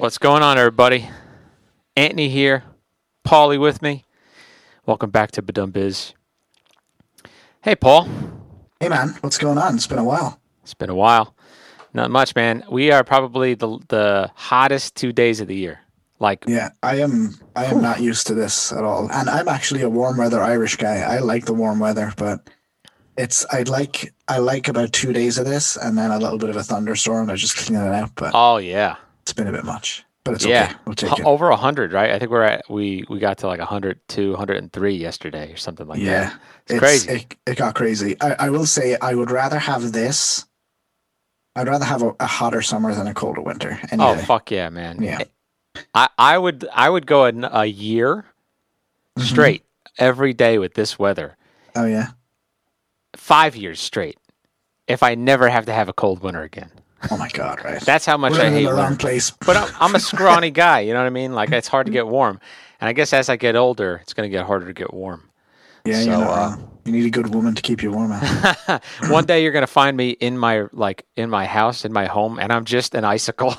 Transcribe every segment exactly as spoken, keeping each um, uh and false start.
What's going on, everybody? Anthony here, Paulie with me. Welcome back to Badum Biz. Hey, Paul. Hey, man. What's going on? It's been a while. It's been a while. Not much, man. We are probably the the hottest two days of the year. Like, Yeah, I am. I am not used to this at all, and I'm actually a warm weather Irish guy. I like the warm weather, but it's I like I like about two days of this, and then a little bit of a thunderstorm. I just clean it out, but oh yeah, it's been a bit much. But it's yeah, okay. We'll take H- it. over a hundred, right? I think we're at we we got to like a hundred two, hundred and three yesterday or something like Yeah, that. It's, crazy. It, it got crazy. I, I will say I would rather have this. I'd rather have a, a hotter summer than a colder winter. Any Oh day. fuck yeah, man. Yeah. I, I would I would go a, a year straight every day with this weather. Oh yeah. Five years straight. If I never have to have a cold winter again. Oh my god! Right. That's how much We're I in hate the wrong winter. place. But I'm, I'm a scrawny guy. You know what I mean? Like, it's hard to get warm. And I guess as I get older, it's going to get harder to get warm. Yeah, So, you're not uh, wrong. You need a good woman to keep you warm. Man. One day you're going to find me in my like in my house, in my home, and I'm just an icicle.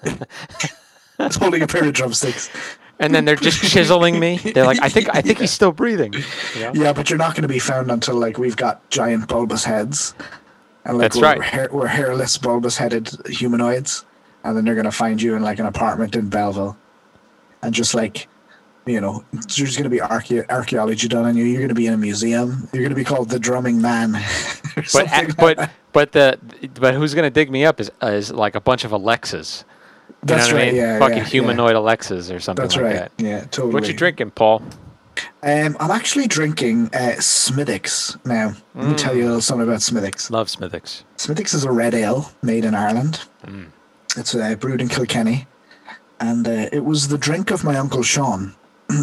It's holding a pair of drumsticks. And then they're just chiseling me. They're like, I think I think he's still breathing. You know? Yeah, but you're not going to be found until like we've got giant bulbous heads, and like That's we're, right. we're, hair, we're hairless, bulbous-headed humanoids, and then they're going to find you in like an apartment in Belleville, and just like, you know, there's going to be archae- archaeology done on you. You're going to be in a museum. You're going to be called the Drumming Man. or But something at, like but that. but the but who's going to dig me up is is like a bunch of Alexas. You That's know what right. I mean? Yeah, Fucking yeah, humanoid Alexas or yeah. something That's like right. that. Yeah, totally. What you drinking, Paul? Um, I'm actually drinking uh, Smithwick's now. Let me tell you a little something about Smithwick's. Love Smithwick's. Smithwick's is a red ale made in Ireland. Mm. It's uh, brewed in Kilkenny, and uh, it was the drink of my uncle Sean.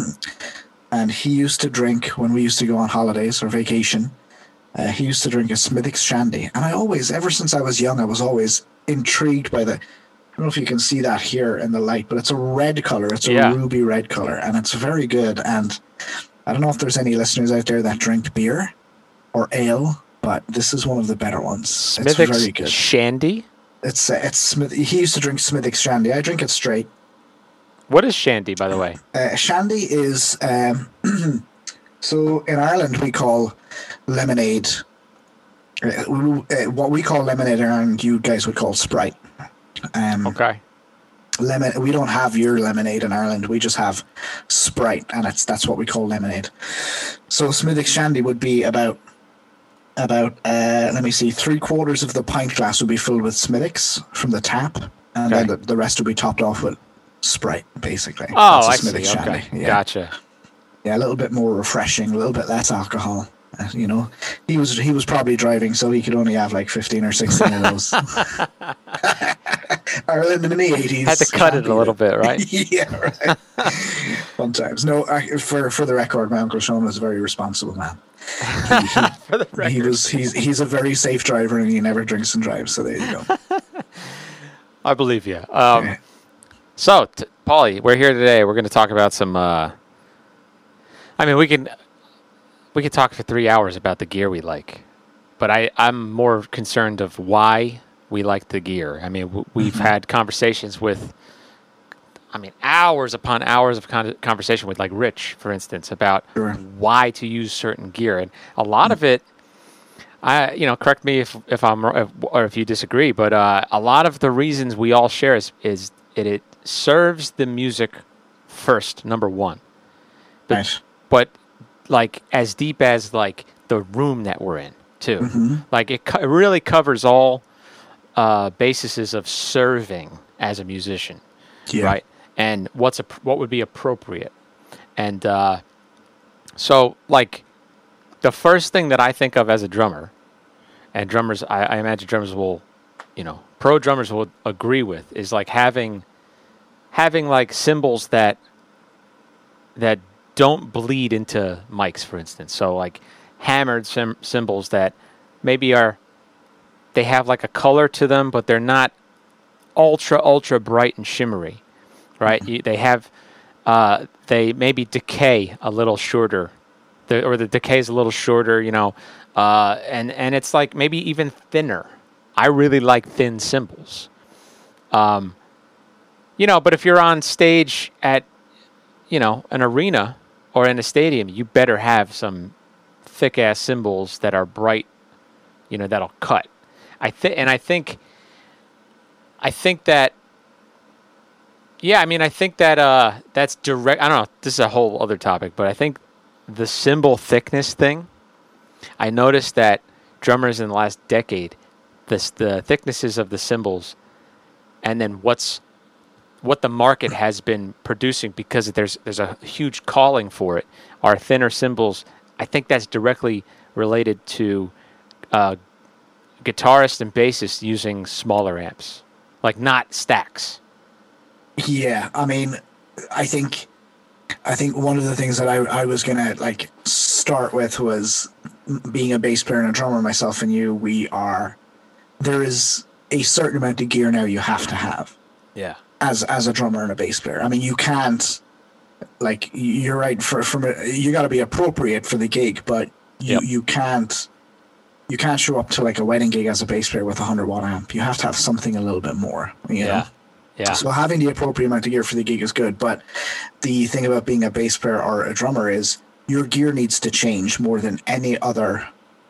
And he used to drink when we used to go on holidays or vacation. Uh, he used to drink a Smithwick's shandy, and I always, ever since I was young, I was always intrigued by the. I don't know if you can see that here in the light, but it's a red color. It's a Yeah. ruby red color, and it's very good. And I don't know if there's any listeners out there that drink beer or ale, but this is one of the better ones. It's Smithwick's very good. Shandy? It's uh, it's Smith. He used to drink Smithwick's shandy. I drink it straight. What is Shandy, by the way? Uh, shandy is um, so in Ireland we call lemonade. Uh, we- uh, what we call lemonade in Ireland, you guys would call Sprite. Um, Okay. lemon. We don't have your lemonade in Ireland. We just have Sprite, and it's that's what we call lemonade. So Smithwick's shandy would be about about uh, let me see, three quarters of the pint glass would be filled with Smithwick's from the tap, and Okay. then the, the rest would be topped off with Sprite, basically. Oh, That's a I see. Smithwick's Okay. shandy. Yeah. Gotcha. Yeah, a little bit more refreshing, a little bit less alcohol. Uh, you know, he was he was probably driving, so he could only have like fifteen or sixteen of those. Ireland in the eighties Had to cut it a little bit, right? yeah, right. Fun times. No, I, for for the record, my uncle Sean was a very responsible man. He, he, For the record. he was he's he's a very safe driver, and he never drinks and drives. So there you go. I believe you. Um, Yeah. So, t- Paulie, we're here today. We're going to talk about some. Uh, I mean, we can we could talk for three hours about the gear we like, but I I'm more concerned of why we like the gear. I mean, w- we've had conversations with. I mean, hours upon hours of con- conversation with like Rich, for instance, about Sure. why to use certain gear, and a lot of it. I, you know, correct me if if I'm wrong, if, or if you disagree, but uh, a lot of the reasons we all share is is it, it serves the music first, number one. But, Right. but like as deep as like the room that we're in too. Mm-hmm. Like it, co- it really covers all uh, bases of serving as a musician, Yeah. right? And what's a, what would be appropriate, and uh, so like. The first thing that I think of as a drummer, and drummers, I, I imagine drummers will, you know, pro drummers will agree with, is like having, having like cymbals that, that don't bleed into mics, for instance. So like hammered sim- cymbals that maybe are, they have like a color to them, but they're not ultra ultra bright and shimmery, right? You, they have, uh, they maybe decay a little shorter. The, or the decay is a little shorter, you know, uh, and and it's like maybe even thinner. I really like thin cymbals. Um, You know, but if you're on stage at, you know, an arena or in a stadium, you better have some thick ass cymbals that are bright, you know, that'll cut. I think, and I think, I think that, yeah, I mean, I think that uh, that's direct. I don't know. This is a whole other topic, but I think the cymbal thickness thing. I noticed that drummers in the last decade, this the thicknesses of the cymbals, and then what's what the market has been producing, because there's there's a huge calling for it, are thinner cymbals. I think that's directly related to uh, guitarists and bassists using smaller amps, like not stacks. Yeah, I mean, I think, I think one of the things that I I was gonna like start with was being a bass player and a drummer myself and you. We are there is a certain amount of gear now you have to have. Yeah. As as a drummer and a bass player, I mean, you can't. Like, you're right. For from a, you got to be appropriate for the gig, but you, Yep. you can't you can't show up to like a wedding gig as a bass player with a hundred watt amp. You have to have something a little bit more. You know? Yeah. Yeah. So having the appropriate amount of gear for the gig is good. But the thing about being a bass player or a drummer is your gear needs to change more than any other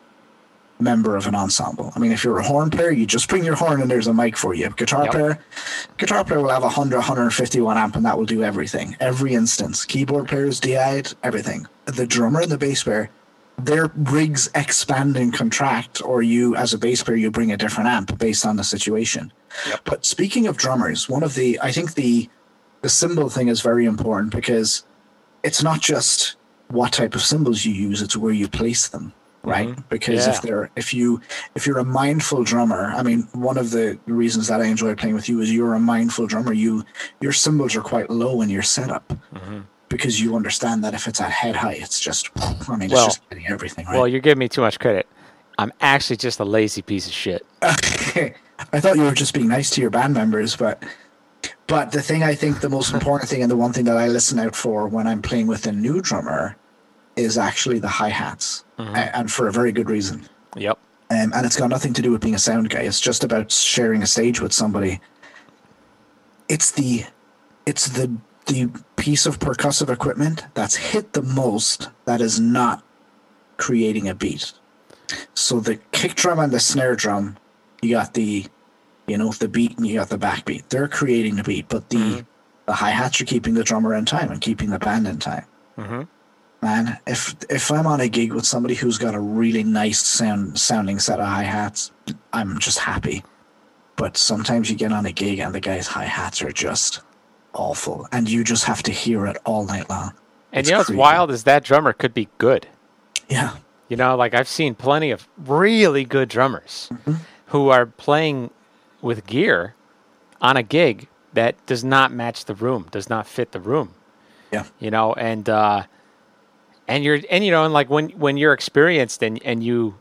member of an ensemble. I mean, if you're a horn player, you just bring your horn and there's a mic for you. Guitar Yep. player, guitar player will have a one hundred, one hundred fifty watt amp and that will do everything. Every instance. Keyboard players, D I'd, everything. The drummer and the bass player, their rigs expand and contract, or you, as a bass player, you bring a different amp based on the situation. Yep. But speaking of drummers, one of the, I think the, the cymbal thing is very important, because it's not just what type of cymbals you use, it's where you place them. Right, Mhm. because Yeah. if they're if you if you're a mindful drummer, I mean, one of the reasons that I enjoy playing with you is you're a mindful drummer. You your cymbals are quite low in your setup, Mhm. because you understand that if it's at head height, it's just I mean, it's Well- just getting everything right. Well, you're giving me too much credit. I'm actually just a lazy piece of shit. I thought you were just being nice to your band members, but but the thing I think the most important thing, and the one thing that I listen out for when I'm playing with a new drummer, is actually the hi-hats, Mhm. a- and for a very good reason. Yep. Um, and it's got nothing to do with being a sound guy. It's just about sharing a stage with somebody. It's the, it's the the piece of percussive equipment that's hit the most that is not creating a beat. So the kick drum and the snare drum, you got the, you know, the beat and you got the backbeat. They're creating the beat, but the Mhm. the hi hats are keeping the drummer in time and keeping the band in time. Mm-hmm. Man, if if I'm on a gig with somebody who's got a really nice sound sounding set of hi-hats, I'm just happy. But sometimes you get on a gig and the guy's hi-hats are just awful, and you just have to hear it all night long. And It's you know what's creepy. wild is that drummer could be good. Yeah, You know, like I've seen plenty of really good drummers Mm-hmm. who are playing with gear on a gig that does not match the room, does not fit the room. yeah, You know, and uh, and you're and you know, and like when when you're experienced and and you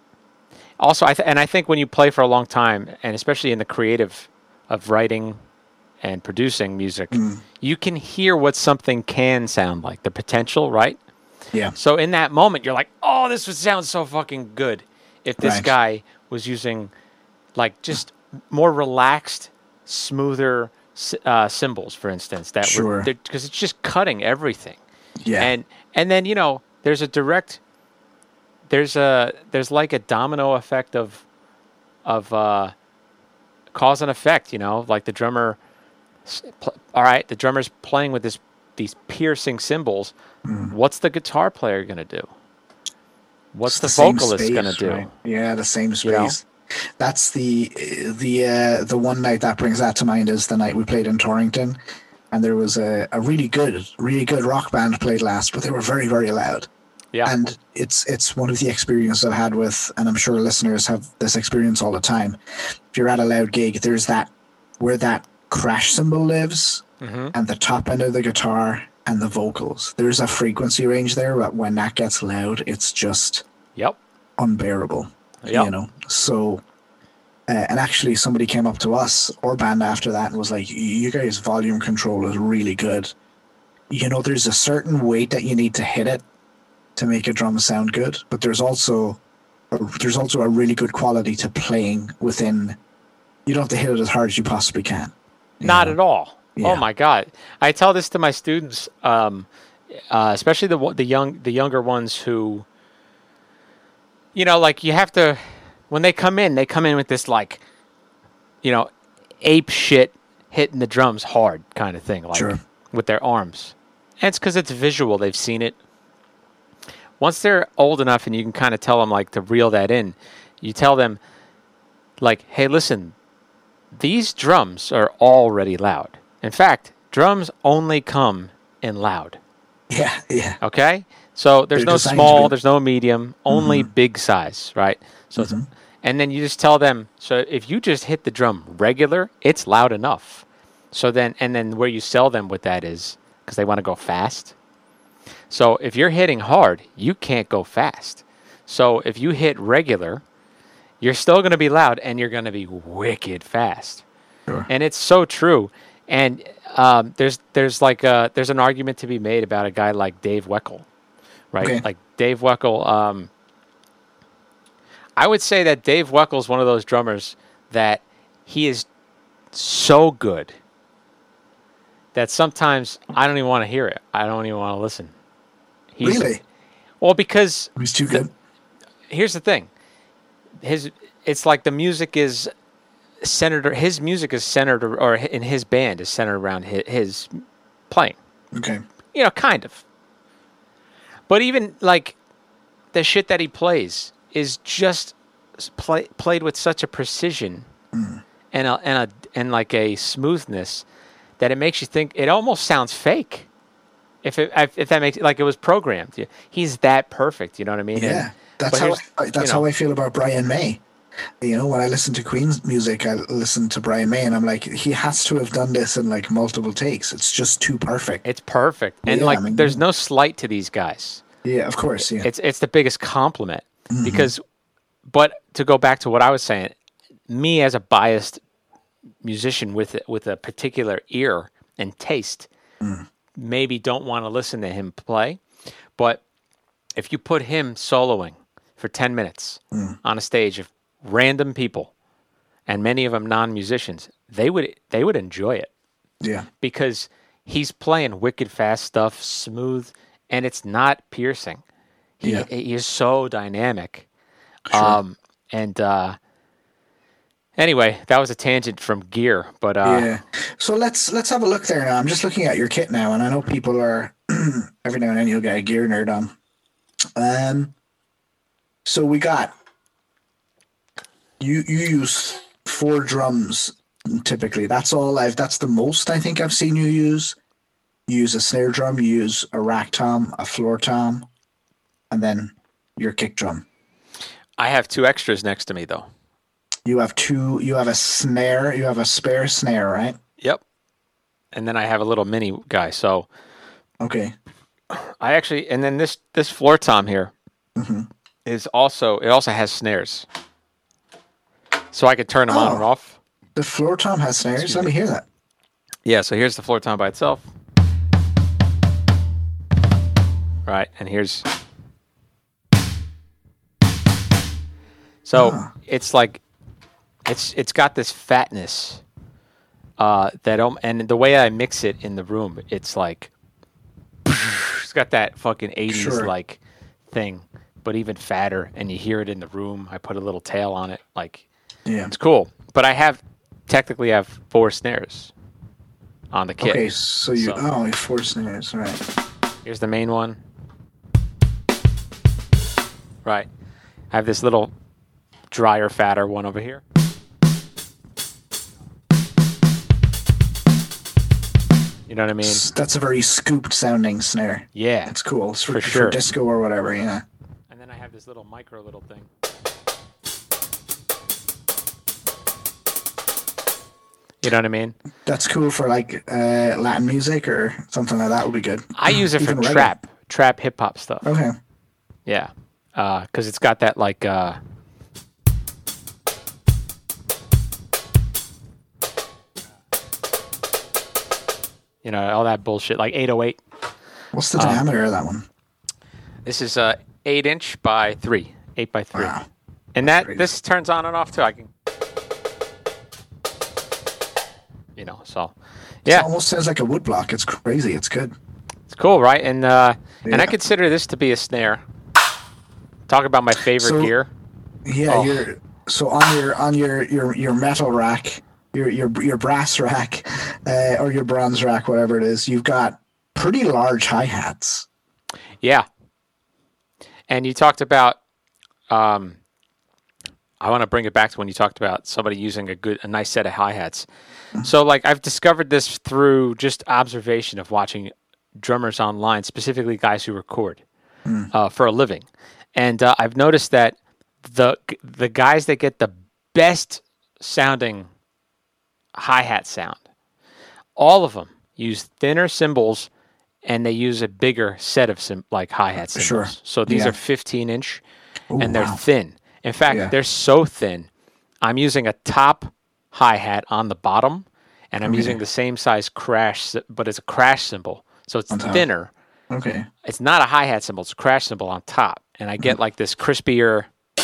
also I th- and I think when you play for a long time, and especially in the creative of writing and producing music, Mm. you can hear what something can sound like, the potential, right? yeah, So in that moment, you're like, "Oh, this would sound so fucking good if this Right. guy was using like just more relaxed, smoother uh, cymbals, for instance." That Sure. because it's just cutting everything, yeah, and and then you know there's a direct, there's a there's like a domino effect of of uh, cause and effect. You know, like the drummer. s- pl- All right, the drummer's playing with this these piercing cymbals. Mm. What's the guitar player going to do? What's It's the, same vocalist space, going to do? right? Yeah, the same You know? space. That's the the uh, the one night that brings that to mind is the night we played in Torrington, and there was a, a really good, really good rock band played last, but they were very, very loud. Yeah. And it's it's one of the experiences I've had with, and I'm sure listeners have this experience all the time. If you're at a loud gig, there's that where that crash cymbal lives, hmm and the top end of the guitar and the vocals. There's a frequency range there, but when that gets loud, it's just Yep. unbearable. Yep. You know, so. Uh, and actually, somebody came up to us or band after that and was like, "You guys' volume control is really good. You know, there's a certain weight that you need to hit it to make a drum sound good, but there's also a, there's also a really good quality to playing within. You don't have to hit it as hard as you possibly can. you Not know? at all. Yeah. Oh my God! I tell this to my students, um, uh, especially the one- the young the younger ones who, you know, like you have to when they come in, they come in with this like, you know, ape shit hitting the drums hard kind of thing, like Sure. with their arms. And it's because it's visual; they've seen it. Once they're old enough, and you can kind of tell them like to reel that in, you tell them, like, hey, listen, these drums are already loud. In fact, drums only come in loud. Yeah, yeah. Okay? So there's They're no designed small, to be- there's no medium, only big size, right? So it's, and then you just tell them, so if you just hit the drum regular, it's loud enough. So then, and then where you sell them with that is because they want to go fast. So if you're hitting hard, you can't go fast. So if you hit regular, you're still going to be loud and you're going to be wicked fast. Sure. And it's so true. And um, there's there's like a, there's an argument to be made about a guy like Dave Weckl, right? Okay. Like Dave Weckl. Um, I would say that Dave Weckl is one of those drummers that he is so good that sometimes I don't even want to hear it. I don't even want to listen. He's, Really? Well, because He's too good. here's the thing. His it's like the music is centered. His music is centered, or in his band is centered around his, his playing. Okay. You know, kind of. But even like the shit that he plays is just play, played with such a precision Mm. and a, and a and like a smoothness that it makes you think it almost sounds fake. If it if that makes like it was programmed, he's that perfect. You know what I mean? Yeah. And, That's but how here's- I, that's you know, how I feel about Brian May. You know, when I listen to Queen's music, I listen to Brian May, and I'm like, he has to have done this in like multiple takes. It's just too perfect. It's perfect, and Yeah, like I mean, there's yeah. no slight to these guys. Yeah, of course. Yeah. It's it's the biggest compliment Mm-hmm. because, but to go back to what I was saying, me as a biased musician with with a particular ear and taste, Mm. maybe don't want to listen to him play, but if you put him soloing for ten minutes Mm. on a stage of random people, and many of them non-musicians, they would they would enjoy it. Yeah. Because he's playing wicked fast stuff, smooth, and it's not piercing. He, Yeah. he is so dynamic. Sure. Um, and uh, anyway, that was a tangent from gear, but uh, Yeah. So let's let's have a look there now. I'm just looking at your kit now, and I know people are every now and then you'll get a gear nerd on. Um. So we got you. You use four drums typically. That's all I've. That's the most I think I've seen you use. You use a snare drum. You use a rack tom, a floor tom, and then your kick drum. I have two extras next to me though. You have two. You have a snare. You have a spare snare, right? Yep. And then I have a little mini guy. So Okay. I actually, and then this this floor tom here is Mhm. also it also has snares, so I could turn them on Oh. or off. The floor tom has snares. Excuse Let me me. hear that. Yeah. So here's the floor tom by itself. Right, and here's so Ah. it's like it's it's got this fatness uh, that um, and the way I mix it in the room, it's like it's got that fucking eighties Sure. like thing, but even fatter, and you hear it in the room. I put a little tail on it, like Yeah. it's cool. But I have technically have four snares on the kit. Okay, so you So- oh you four snares, right? Here's the main one. Right. I have this little drier, fatter one over here. You know what I mean? S- That's a very scooped sounding snare. Yeah. It's cool. It's for, For for sure. disco or whatever. Yeah. And then I have this little micro little thing. You know what I mean? That's cool for like uh, Latin music or something like that would be good. I use it for Even reggae. trap, trap hip hop stuff. Okay. Yeah. Because it's got that like. Uh, you know, all that bullshit, like eight oh eight. What's the Uh, diameter of that one? This is uh, eight inch by three, eight by three, Wow. and that crazy. this turns on and off too. I can, you know, so Yeah, almost sounds like a woodblock. It's crazy. It's good. it's cool, right? And uh, Yeah. and I consider this to be a snare. Talk about my favorite So- gear. Yeah, Oh. you're so on your on your your your metal rack, your your your brass rack, uh, or your bronze rack, whatever it is. You've got pretty large hi hats. Yeah. And you talked about, um, I want to bring it back to when you talked about somebody using a good, a nice set of hi-hats. So like I've discovered this through just observation of watching drummers online, specifically guys who record uh, for a living. And uh, I've noticed that the the guys that get the best sounding hi-hat sound, all of them use thinner cymbals and they use a bigger set of sim- like hi-hat cymbals. Sure. So these Yeah. are fifteen inch Ooh, and they're wow. thin. In fact, Yeah. they're so thin. I'm using a top hi-hat on the bottom and I'm Okay. using the same size crash, cy- but it's a crash cymbal. So it's On top. thinner. Okay. It's not a hi-hat cymbal, it's a crash cymbal on top. And I get like this crispier.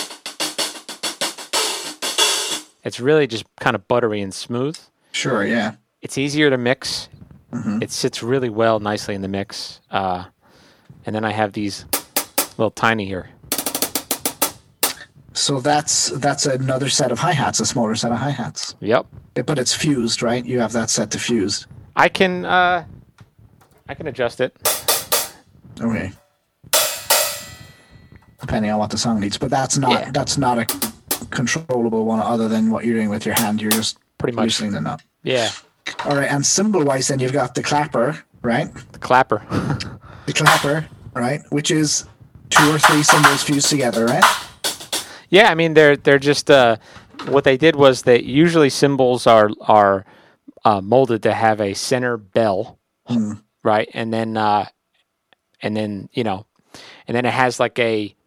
It's really just kind of buttery and smooth. Sure. Yeah. It's easier to mix. Mm-hmm. It sits really well, nicely in the mix. Uh, and then I have these little tiny here. So that's that's another set of hi hats, a smaller set of hi hats. Yep. But it's fused, right? You have that set to fused. I can uh, I can adjust it. Okay. Depending on what the song needs, but that's not Yeah. that's not a controllable one other than what you're doing with your hand. You're just Pretty much. loosening the nut. Yeah. All right, and symbol-wise, then you've got the clapper, right? The clapper. The clapper, right? Which is two or three cymbals fused together, right? Yeah, I mean they're they're just uh, what they did was that usually cymbals are are uh, molded to have a center bell, Hmm. right? And then uh, and then you know, and then it has like a,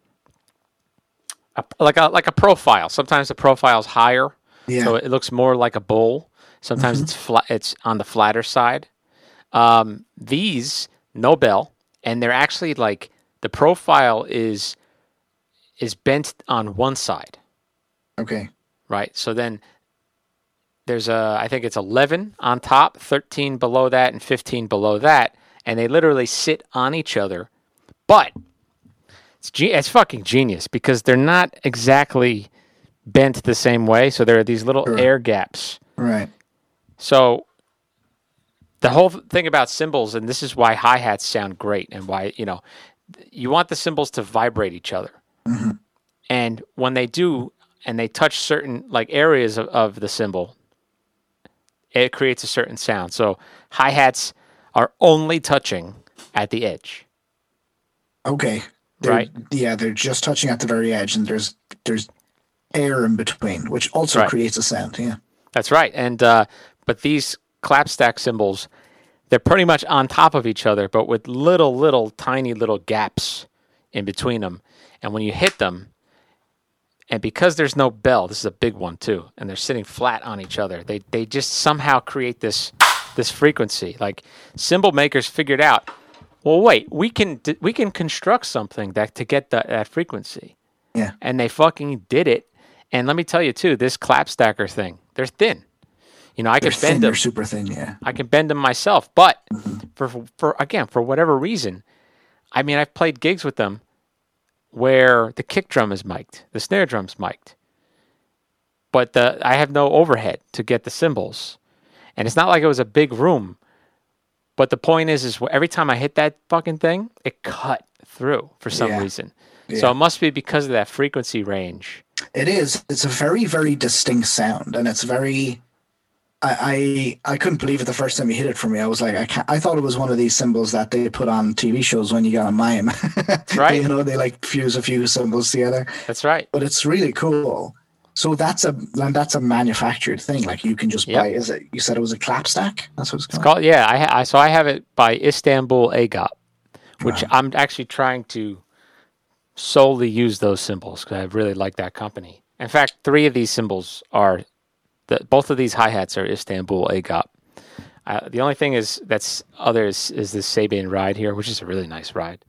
a like a like a profile. Sometimes the profile's higher, Yeah. so it looks more like a bowl. Sometimes it's flat. It's on the flatter side. Um, these no bell, and they're actually like the profile is is bent on one side, Okay. right? So then there's a I think it's eleven on top, thirteen below that, and fifteen below that, and they literally sit on each other. But it's ge- it's fucking genius because they're not exactly bent the same way. So there are these little Sure. air gaps. Right. So the whole thing about cymbals, and this is why hi-hats sound great and why, you know, you want the cymbals to vibrate each other. Mm-hmm. And when they do, and they touch certain like areas of, of the cymbal, it creates a certain sound. So hi-hats are only touching at the edge. Okay. They're, Right. Yeah, they're just touching at the very edge, and there's there's air in between, which also Right. creates a sound. Yeah. That's right. And uh, but these clapstack cymbals, they're pretty much on top of each other, but with little, little, tiny little gaps in between them. And when you hit them, and because there's no bell, this is a big one too, and they're sitting flat on each other, they they just somehow create this this frequency. Like cymbal makers figured out, well, wait, we can d- we can construct something that to get that that frequency, Yeah. and they fucking did it. And let me tell you too, this clapstacker thing, they're thin. You know, I They're can thin. bend They're them. super thin. Yeah. I can bend them myself, but for for again for whatever reason, I mean I've played gigs with them where the kick drum is mic'd, the snare drum's mic'd, but the I have no overhead to get the cymbals, and it's not like it was a big room. But the point is, is every time I hit that fucking thing, it cut through for some Yeah. reason. Yeah. So it must be because of that frequency range. It is. It's a very, very distinct sound, and it's very. I, I I couldn't believe it the first time you hit it for me. I was like, I can't, I thought it was one of these symbols that they put on T V shows when you got a mime. Right. You know, they like fuse a few symbols together, That's right. but it's really cool. So that's a and that's a manufactured thing. Like you can just Yep. buy. Is it? You said it was a clapstack. That's what it's It's called. called yeah. I, ha- I so I have it by Istanbul Agop, which Wow. I'm actually trying to solely use those symbols because I really like that company. In fact, three of these symbols are the both of these hi hats are Istanbul Agop. Uh, the only thing is that's others is this Sabian ride here, which is a really nice ride.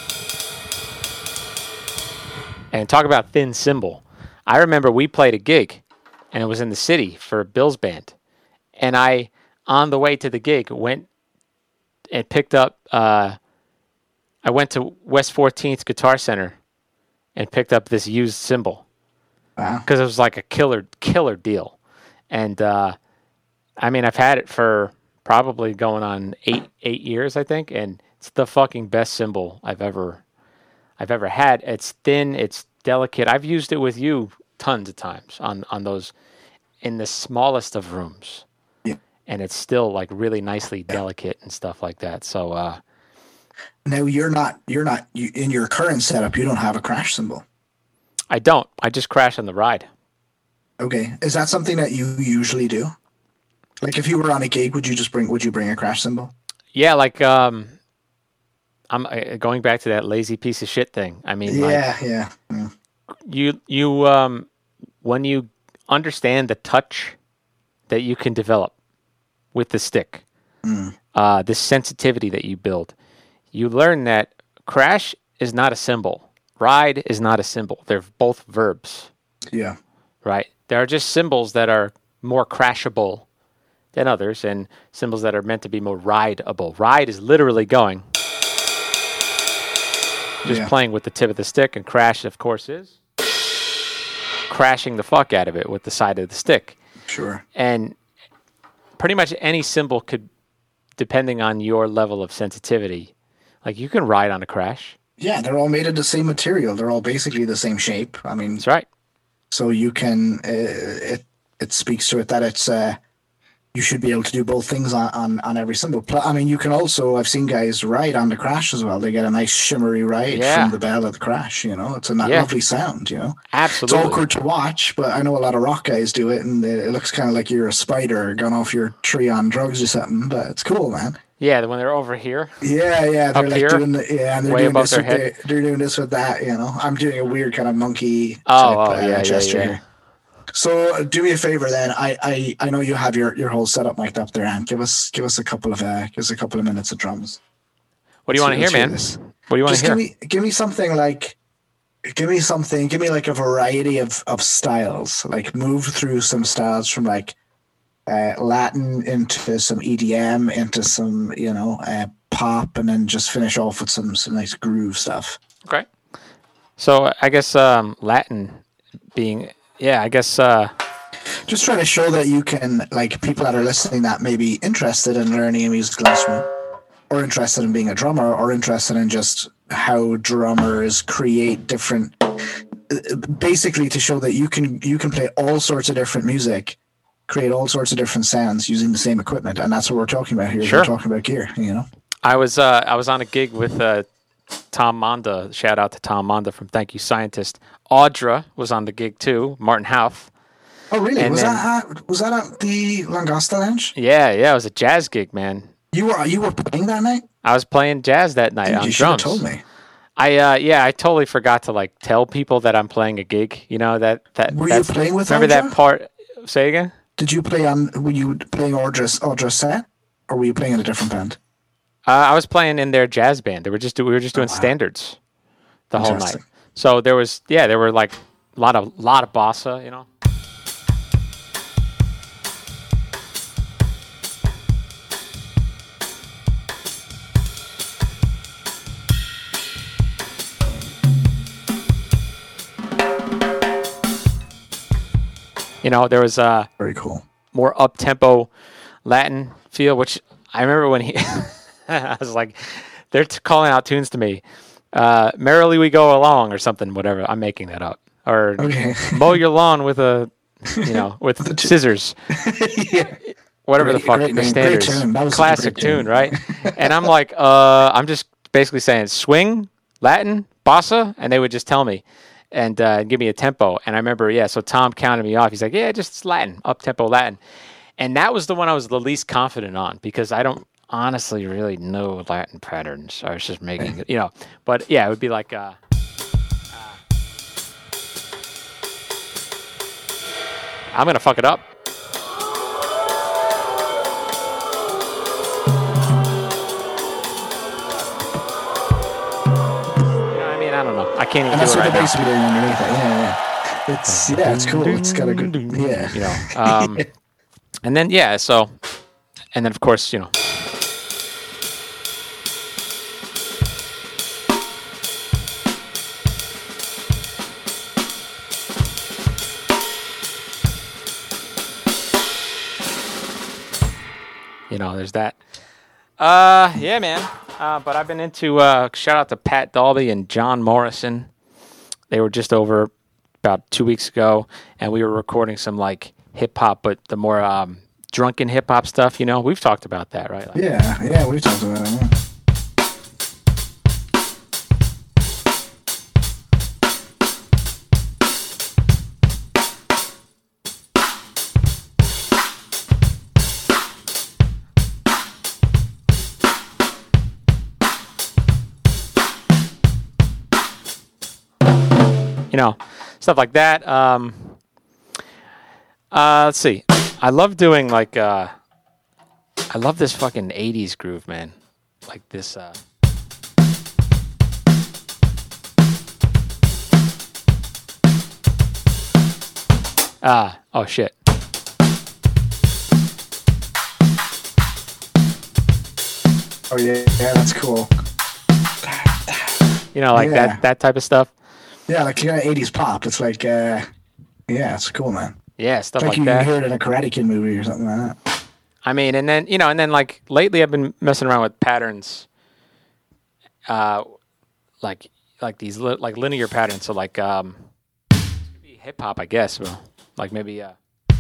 And talk about thin cymbal. I remember we played a gig, and it was in the city for Bill's band, and I on the way to the gig, went and picked up. Uh, I went to West fourteenth Guitar Center and picked up this used cymbal because Wow. it was like a killer, killer deal. And uh, I mean, I've had it for probably going on eight, eight years, I think, and it's the fucking best cymbal I've ever, I've ever had. It's thin, it's delicate. I've used it with you tons of times on on those in the smallest of rooms, Yeah. and it's still like really nicely delicate and stuff like that. So. uh Now you're not you're not you, in your current setup. You don't have a crash cymbal. I don't. I just crash on the ride. Okay, is that something that you usually do? Like if you were on a gig, would you just bring would you bring a crash cymbal? Yeah, like um, I'm uh, going back to that lazy piece of shit thing. I mean, like Yeah, yeah, yeah. you you um, when you understand the touch that you can develop with the stick, Mm. uh, the sensitivity that you build, you learn that crash is not a symbol. Ride is not a symbol. They're both verbs, Yeah. right? There are just symbols that are more crashable than others, and symbols that are meant to be more rideable. Ride is literally going, just Yeah. playing with the tip of the stick, and crash, of course, is crashing the fuck out of it with the side of the stick. Sure. And pretty much any symbol could, depending on your level of sensitivity, like you can ride on a crash. Yeah, they're all made of the same material. They're all basically the same shape. I mean, That's right. so you can uh, it it speaks to it that it's uh, you should be able to do both things on, on, on every symbol. Pl- I mean, you can also I've seen guys ride on the crash as well. They get a nice shimmery ride Yeah. from the bell of the crash. You know, it's a not Yeah. lovely sound. You know, it's Absolutely. awkward to watch, but I know a lot of rock guys do it, and it, it looks kind of like you're a spider gone off your tree on drugs or something. But it's cool, man. Yeah, when they're over here. Yeah, yeah, they're Up like here? doing the, yeah, and they're Way doing above this their with head? the, they're doing this with that, you know. I'm doing a weird kind of monkey Oh, type oh, uh, yeah, yeah, gesture yeah. here. So uh, do me a favor then. I, I, I know you have your, your whole setup mic'd up there, and give us give us a couple of uh, give us a couple of minutes of drums. What do you want to hear, Let's hear man? this. What do you want Just to hear? give me give me something like give me something give me like a variety of, of styles. Like move through some styles from like uh, Latin into some E D M into some, you know, uh, pop, and then just finish off with some some nice groove stuff. Okay. So I guess um, Latin being, yeah, I guess, uh, Just trying to show that you can, like, people that are listening that may be interested in learning a musical instrument, or interested in being a drummer, or interested in just how drummers create different, basically to show that you can you can play all sorts of different music, create all sorts of different sounds using the same equipment, and that's what we're talking about here. is Sure. We're talking about gear, you know. I was uh, I was on a gig with uh, Tom Monda. Shout out to Tom Monda from Thank You Scientist. Audra was on the gig too. Martin Houth. Oh, really? And was then- that at, was that at the Langosta Lounge? Yeah, yeah, it was a jazz gig, man. You were you were playing that night? I was playing jazz that night Dude, on you should have drums. told me. I uh, yeah, I totally forgot to like tell people that I'm playing a gig. You know that that. Were you that's- playing with Remember Audra? that part? Say again. Did you play on? Were you playing Audra's Audra's set, or were you playing in a different band? Uh, I was playing in their jazz band. They were just do- we were just doing wow. standards the whole night. Interesting. So there was yeah, there were like a lot of lot of bossa, you know. You know, there was uh Very cool. more up tempo Latin feel, which I remember when he, I was like, they're t- calling out tunes to me, uh, "Merrily We Go Along" or something, whatever. I'm making that up. Or Okay. mow your lawn with a, you know, with scissors, Yeah. whatever the Great- fuck great the name, great standards, tune. That was such a classic great tune. tune, right? And I'm like, uh, I'm just basically saying swing, Latin, bossa, and they would just tell me. And uh, give me a tempo. And I remember, yeah, so Tom counted me off. He's like, yeah, just Latin, up-tempo Latin. And that was the one I was the least confident on because I don't honestly really know Latin patterns. I was just making it, you know. But, yeah, it would be like... Uh, uh, I'm going to fuck it up. I mean, I don't know. I can't even And do that's it what right the now. bass would be doing underneath it. Yeah, yeah. It's yeah, it's cool. It's got a good yeah. You know, um, and then yeah, so and then of course, you know. You know, there's that. Uh, yeah, man. Uh, but I've been into, uh, shout out to Pat Dalby and John Morrison. They were just over about two weeks ago, and we were recording some, like, hip-hop, but the more um, drunken hip-hop stuff, you know? We've talked about that, right? Like, yeah, yeah, we've talked about it, yeah. You know, stuff like that. Um, uh, let's see. I love doing like, uh, I love this fucking eighties groove, man. Like this. Uh... Ah, oh shit. Oh yeah, yeah, that's cool. You know, like yeah. that that type of stuff. Yeah, like you got eighties pop. It's like, uh, yeah, it's cool, man. Yeah, stuff it's like, like you that. hear it in a Karate Kid movie or something like that. I mean, and then you know, and then like lately, I've been messing around with patterns, uh, like like these li- like linear patterns. So like um, hip hop, I guess. Well, like maybe uh.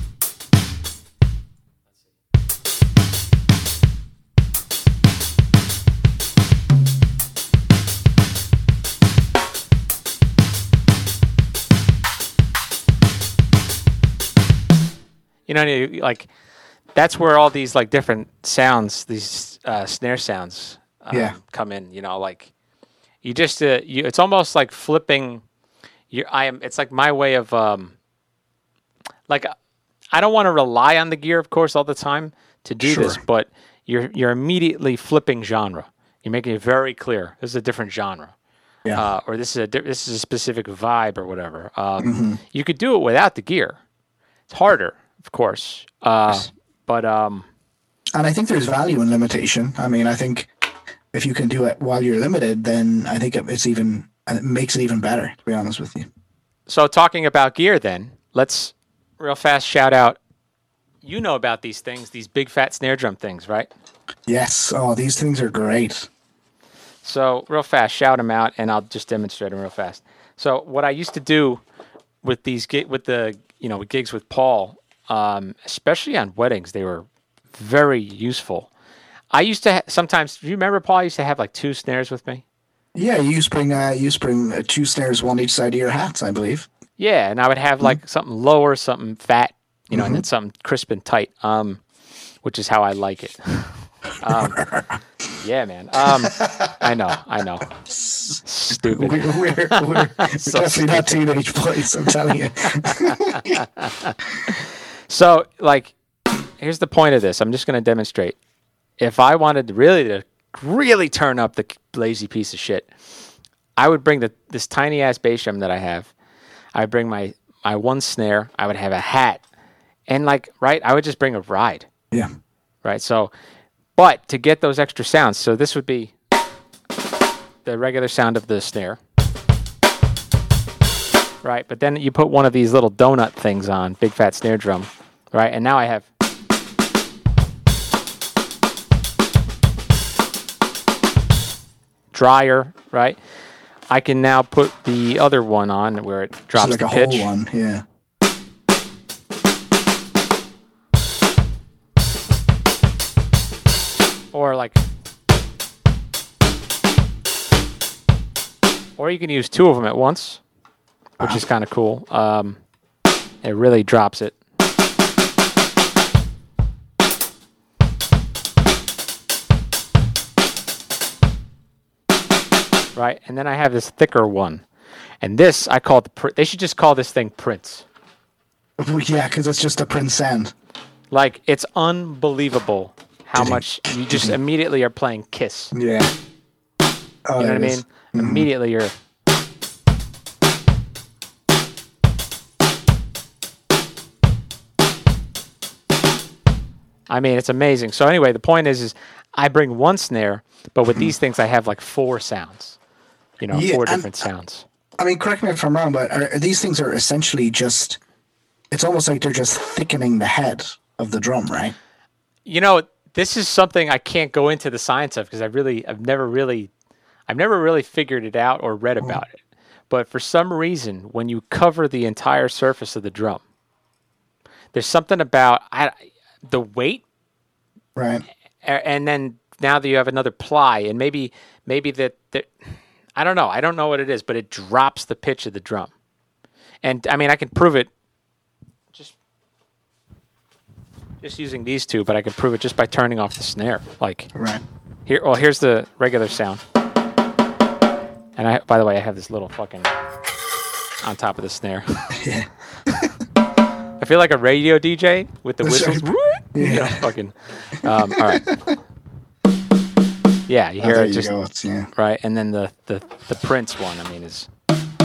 You know, you- like that's where all these like different sounds, these uh, snare sounds, um, Yeah. come in. You know, like you just uh, you. It's almost like flipping. You, I am. It's like my way of um. Like, I don't want to rely on the gear, of course, all the time to do this, Sure. but you're you're immediately flipping genre. You're making it very clear. This is a different genre. Yeah. Uh, or this is a di- this is a specific vibe or whatever. Um, Mm-hmm. You could do it without the gear. It's harder, of course, uh, Yes. but um, And I think there's value in limitation. I mean, I think if you can do it while you're limited, then I think it- it's even, and it makes it even better, to be honest with you. so talking about gear, then let's real fast shout out. You know about these things, these big fat snare drum things, right? Yes. Oh, these things are great. So real fast, shout them out, and I'll just demonstrate them real fast. So what I used to do with these gi- with the you know with gigs with Paul, um, especially on weddings, they were very useful. I used to ha- sometimes. Do you remember, Paul? I used to have like two snares with me. Yeah, you used to bring, uh, you used to bring uh, two snares, one each side of your hats, I believe. Yeah, and I would have like something lower, something fat, you know, and then something crisp and tight, um, which is how I like it. um, yeah, man. Um, I know, I know. Stupid. We're, we're, we're, we're So definitely not teenage boys, I'm telling you. So, like, here's the point of this. I'm just going to demonstrate. If I wanted to really to really turn up the lazy piece of shit, I would bring the this tiny ass bass drum that I have. I would bring my my one snare. I would have a hat, and like, right, I would just bring a ride, Yeah. right? So, but to get those extra sounds, so this would be the regular sound of the snare. Right, but then you put one of these little donut things on, big fat snare drum, right? And now I have dryer, right? I can now put the other one on where it drops So like the a pitch. whole one, yeah. Or like, or you can use two of them at once, which is kind of cool. Um, it really drops it. Right, and then I have this thicker one, and this I call it the. Pr- they should just call this thing Prince. Well, yeah, because it's just a Prince sound. Like, it's unbelievable how much you just immediately are playing Kiss. Yeah. Oh, You know what I it mean? is. Immediately you're. I mean, it's amazing. So anyway, the point is, is I bring one snare, but with these things, I have like four sounds. You know, Yeah, four and- different sounds. I mean, correct me if I'm wrong, but are, are these things are essentially just, it's almost like they're just thickening the head of the drum, right? You know, this is something I can't go into the science of because I really, I've never really, I've never really figured it out or read about it. But for some reason, when you cover the entire surface of the drum, there's something about I, the weight, Right. a- and then now that you have another ply, and maybe, maybe that, that I don't know, I don't know what it is, but it drops the pitch of the drum. And I mean, I can prove it just just using these two, but I can prove it just by turning off the snare. Like Right. here, well, here's the regular sound. And I, by the way, I have this little fucking on top of the snare. Yeah. I feel like a radio D J with the whistles. Yeah. You know, fucking. Um, all right. Yeah, you Oh, hear there it you just go. It's, yeah. right, and then the, the the Prince one. I mean, is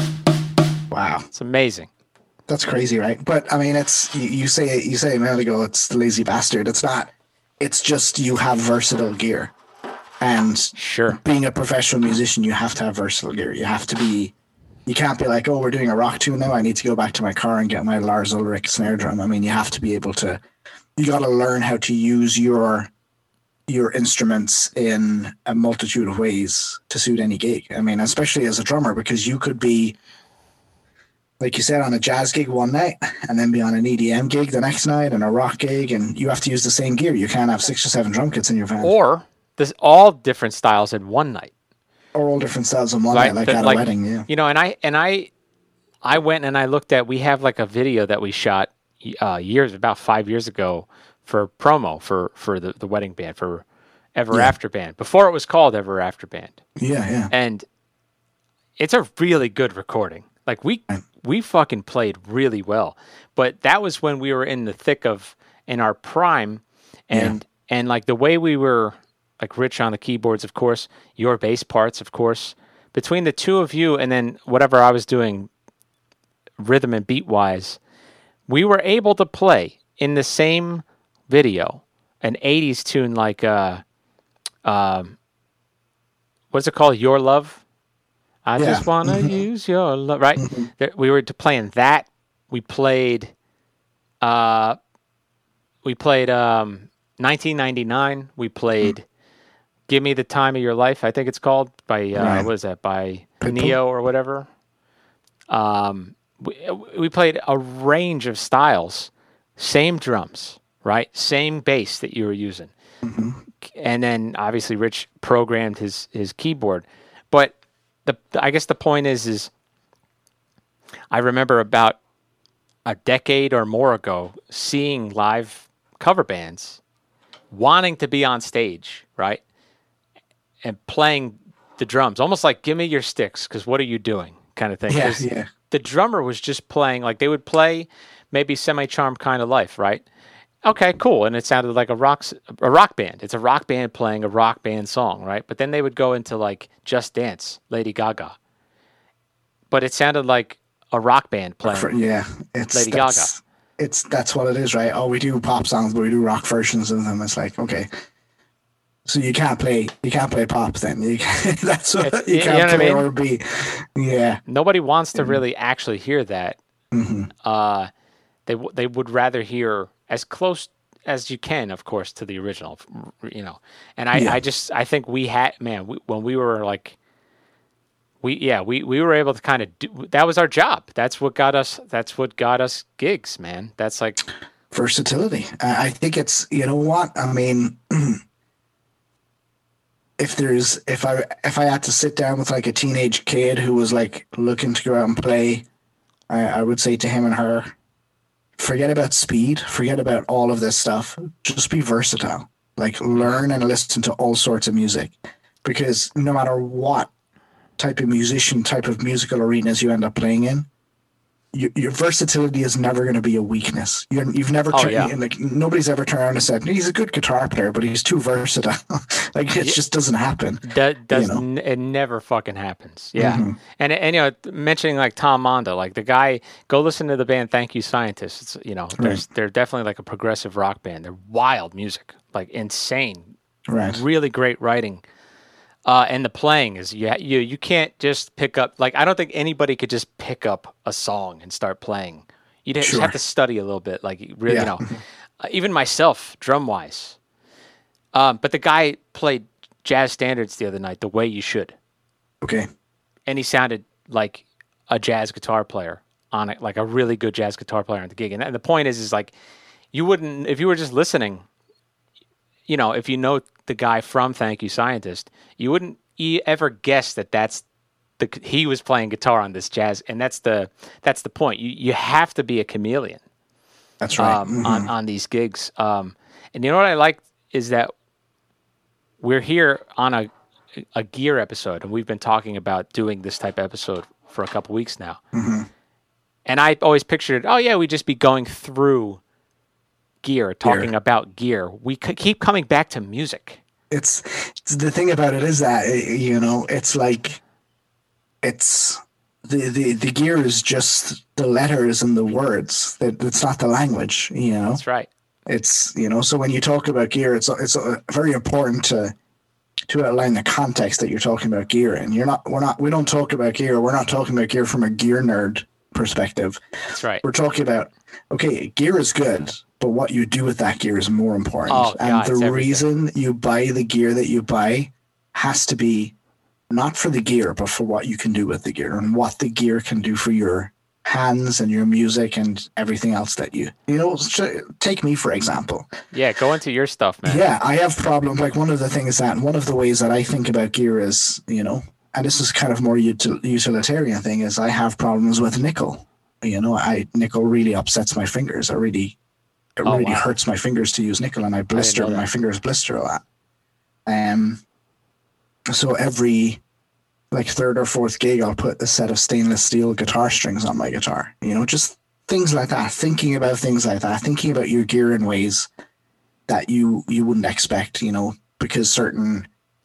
Wow. it's amazing. That's crazy, right? But I mean, it's you, you say you say a minute ago, it's the lazy bastard. It's not. It's just you have versatile gear, and Sure. being a professional musician, you have to have versatile gear. You have to be. You can't be like, oh, we're doing a rock tune now. I need to go back to my car and get my Lars Ulrich snare drum. I mean, you have to be able to. You got to learn how to use your your instruments in a multitude of ways to suit any gig. I mean, especially as a drummer, because you could be, like you said, on a jazz gig one night and then be on an E D M gig the next night and a rock gig, and you have to use the same gear. You can't have six or seven drum kits in your van. Or this all different styles in one night. Or all different styles in one Right, night, like but at like, a wedding, yeah. You know, and I and I I went and I looked at we have like a video that we shot uh, years about five years ago for promo for for the, the wedding band for Ever Yeah. After Band before it was called Ever After Band. Yeah, yeah. And it's a really good recording. Like we we fucking played really well. But that was when we were in the thick of in our prime and and like the way we were like Rich on the keyboards, of course, your bass parts, of course. Between the two of you and then whatever I was doing rhythm and beat wise, we were able to play in the same video an eighties tune like uh um what's it called? Your Love? I Yeah. just want to use your love, right? There- We were to playing that. We played uh we played um nineteen ninety-nine. We played Give Me the Time of Your Life, I think it's called, by uh Right. what is that? By Pitbull? Neo or whatever. Um we, we played a range of styles, same drums, right? Same bass that you were using. And then obviously Rich programmed his his keyboard. But the I guess the point is is I remember about a decade or more ago seeing live cover bands wanting to be on stage, right? And playing the drums, almost like give me your sticks cuz what are you doing kind of thing. Yeah, 'Cause yeah. the drummer was just playing like they would play maybe Semi-Charmed Kind of Life, right? Okay, cool. And it sounded like a rock s- a rock band. It's a rock band playing a rock band song, right? But then they would go into like Just Dance, Lady Gaga. But it sounded like a rock band playing. For- yeah. It's Lady that's, It's that's what it is, right? Oh, we do pop songs, but we do rock versions of them. It's like, okay. So you can't play you can't play pop then. You can't, that's what It's- you you can't know what I play mean? R and B. Yeah. Nobody wants to really actually hear that. hmm Uh, they w- they would rather hear as close as you can, of course, to the original. You know, and I, Yeah. I just I think we had man we, when we were like we yeah we, we were able to kind of do that was our job. That's what got us. That's what got us gigs, man. That's like Versatility. I I think it's, you know what? I mean, if there's if I if I had to sit down with like a teenage kid who was like looking to go out and play, I, I would say to him and her, forget about speed, forget about all of this stuff. Just be versatile. Like learn and listen to all sorts of music, because no matter what type of musician, type of musical arenas you end up playing in, your, your versatility is never going to be a weakness. You're, you've never Oh, turned yeah. like nobody's ever turned around and said he's a good guitar player, but he's too versatile. Like it Yeah. just doesn't happen. That does You know. n- it never fucking happens. Yeah, Mhm. and and you know, mentioning like Tom Mondo, like the guy, go listen to the band Thank You Scientists. It's, you know, there's they're definitely like a progressive rock band. They're wild music, like insane, Right. really great writing. Uh, and the playing is you you you can't just pick up, like I don't think anybody could just pick up a song and start playing. You'd ha- Sure. have to study a little bit, like really, Yeah. you know, uh, even myself, drum wise. Um, but the guy played jazz standards the other night the way you should, Okay. and he sounded like a jazz guitar player on it, like a really good jazz guitar player on the gig. And, and the point is, is like you wouldn't, if you were just listening, you know, if you know the guy from Thank You Scientist, you wouldn't e- ever guess that that's the he was playing guitar on this jazz, and that's the that's the point. You you have to be a chameleon That's right. um, Mhm. on on these gigs. Um, and you know what I like is that we're here on a a gear episode, and we've been talking about doing this type of episode for a couple weeks now. Mm-hmm. And I always pictured, oh yeah, we'd just be going through gear, talking Gear. about gear. We c- keep coming back to music. It's, it's the thing about it is that eh, you know it's like it's the, the the gear is just the letters and the words. That it's not the language. You know. That's right. It's you know. So when you talk about gear, it's it's uh, very important to to outline the context that you're talking about gear in. You're not. We're not. We don't talk about gear. We're not talking about gear from a gear nerd perspective. That's right. We're talking about, okay, gear is good, but what you do with that gear is more important. Oh, and God, the it's everything. reason you buy the gear that you buy has to be not for the gear, but for what you can do with the gear and what the gear can do for your hands and your music and everything else that you, you know, sh- take me for example. Yeah, go into your stuff, man. Yeah, I have problems. Like one of the things that, one of the ways that I think about gear is, you know, and this is kind of more util- utilitarian thing, is I have problems with nickel. You know, I nickel really upsets my fingers. I really, it Oh, really wow. hurts my fingers to use nickel, and I blister. know that. My fingers blister a lot. Um, so every like third or fourth gig, I'll put a set of stainless steel guitar strings on my guitar. You know, just things like that. Thinking about things like that. Thinking about your gear in ways that you you wouldn't expect. You know, because certain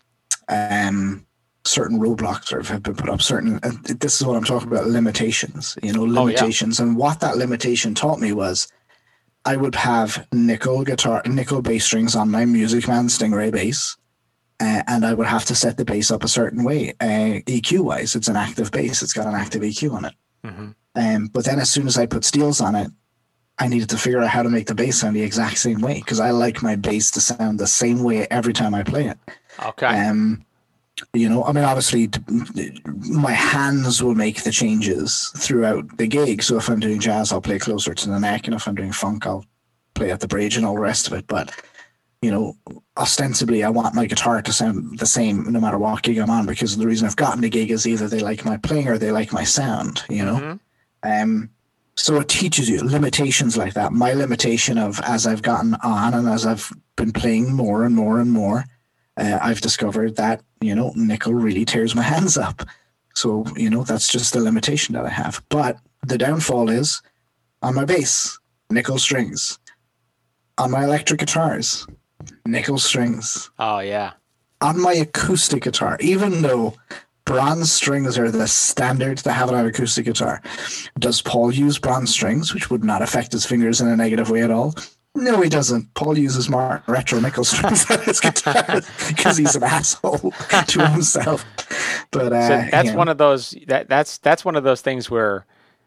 um certain roadblocks sort of have been put up. Certain and this is what I'm talking about. Limitations. You know, Oh, yeah. limitations. And what that limitation taught me was, I would have nickel guitar, nickel bass strings on my Music Man Stingray bass. Uh, and I would have to set the bass up a certain way, uh, E Q wise. It's an active bass; it's got an active E Q on it. hmm Um, but then, as soon as I put steels on it, I needed to figure out how to make the bass sound the exact same way, because I like my bass to sound the same way every time I play it. Okay. Um, you know, I mean, obviously, t- my hands will make the changes throughout the gig. So if I'm doing jazz, I'll play closer to the neck, and if I'm doing funk, I'll play at the bridge and all the rest of it. But you know, ostensibly, I want my guitar to sound the same no matter what gig I'm on, because the reason I've gotten the gig is either they like my playing or they like my sound, you know? Mhm. Um, so it teaches you limitations like that. My limitation of, as I've gotten on and as I've been playing more and more and more, uh, I've discovered that, you know, nickel really tears my hands up. So, you know, that's just a limitation that I have. But the downfall is on my bass, nickel strings. On my electric guitars, nickel strings. Oh yeah. On my acoustic guitar, even though bronze strings are the standard to have on an acoustic guitar, does Paul use bronze strings, which would not affect his fingers in a negative way at all? No, he doesn't. Paul uses more retro nickel strings on his guitar because he's an asshole to himself. But uh, So that's you know, one of those that that's that's one of those things where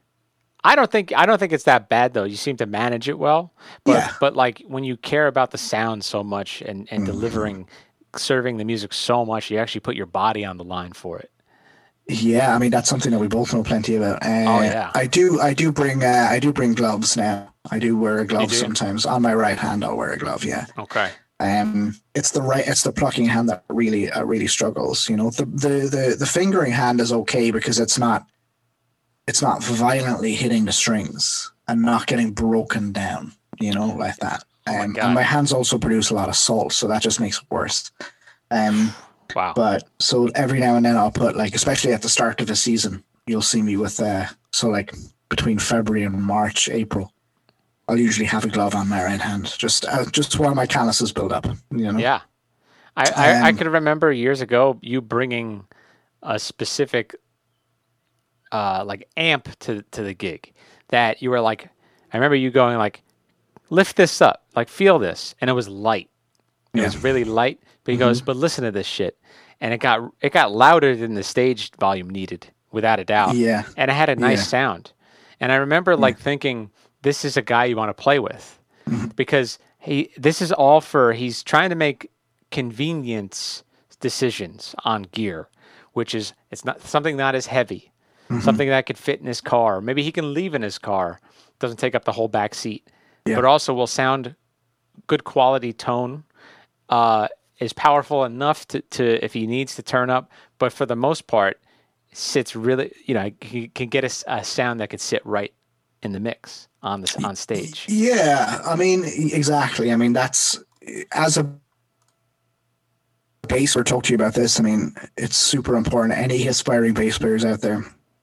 I don't think I don't think it's that bad though. You seem to manage it well. But Yeah. but like when you care about the sound so much and, and delivering serving the music so much, you actually put your body on the line for it. Yeah, I mean that's something that we both know plenty about. Uh, Oh, yeah. I do. I do bring. Uh, I do bring gloves now. I do wear a glove do? sometimes. On my right hand, I'll wear a glove. Yeah. Okay. Um, it's the right. It's the plucking hand that really, uh, really struggles. You know, the, the the the fingering hand is okay because it's not. It's not violently hitting the strings and not getting broken down. You know, like that. my Um, God. and my hands also produce a lot of salt, so that just makes it worse. Um. Wow. But so every now and then I'll put like, especially at the start of the season, you'll see me with uh so like between February and March, April, I'll usually have a glove on my right hand, just uh, just while my calluses build up. You know. Yeah, I I, I Um, could remember years ago you bringing a specific uh, like amp to to the gig that you were like. I remember you going like, lift this up, like feel this, and it was light. It Yeah. was really light. But he goes, but listen to this shit, and it got it got louder than the stage volume needed, without a doubt. Yeah. And it had a nice Yeah. sound. And I remember like thinking, this is a guy you want to play with, because he this is all for he's trying to make convenience decisions on gear, which is it's not something not as heavy, something that could fit in his car. Maybe he can leave in his car, doesn't take up the whole back seat, Yeah. but also will sound good quality tone. Uh, is powerful enough to, to if he needs to turn up, but for the most part, sits really, you know, he can get a, s- a sound that could sit right in the mix on the s- on stage. Yeah, I mean, exactly. I mean, that's as a bass. We're talking to you about this. I mean, it's super important. Any aspiring bass players out there,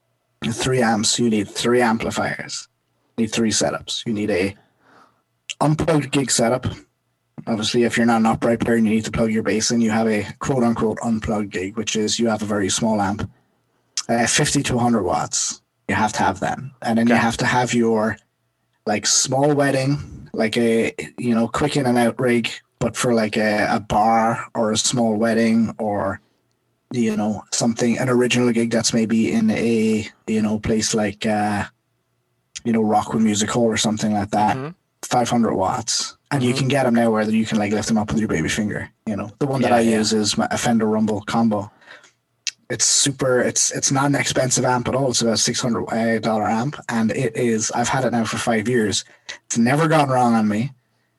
three amps. You need three amplifiers. You need three setups. You need a unplugged gig setup. Obviously, if you're not an upright player and you need to plug your bass in, you have a quote unquote unplugged gig, which is you have a very small amp, uh, fifty to one hundred watts. You have to have that. And then you Okay. have to have your like small wedding, like a, you know, quick in and out rig, but for like a, a bar or a small wedding or, you know, something, an original gig that's maybe in a, you know, place like, uh, you know, Rockwood Music Hall or something like that. Mhm. five hundred watts, and you Mhm. can get them now where you can like lift them up with your baby finger. You know, the one that Yeah, I yeah. use is my a Fender Rumble Combo. It's super. It's it's not an expensive amp at all. It's about six hundred uh, dollar amp, and it is. I've had it now for five years. It's never gone wrong on me.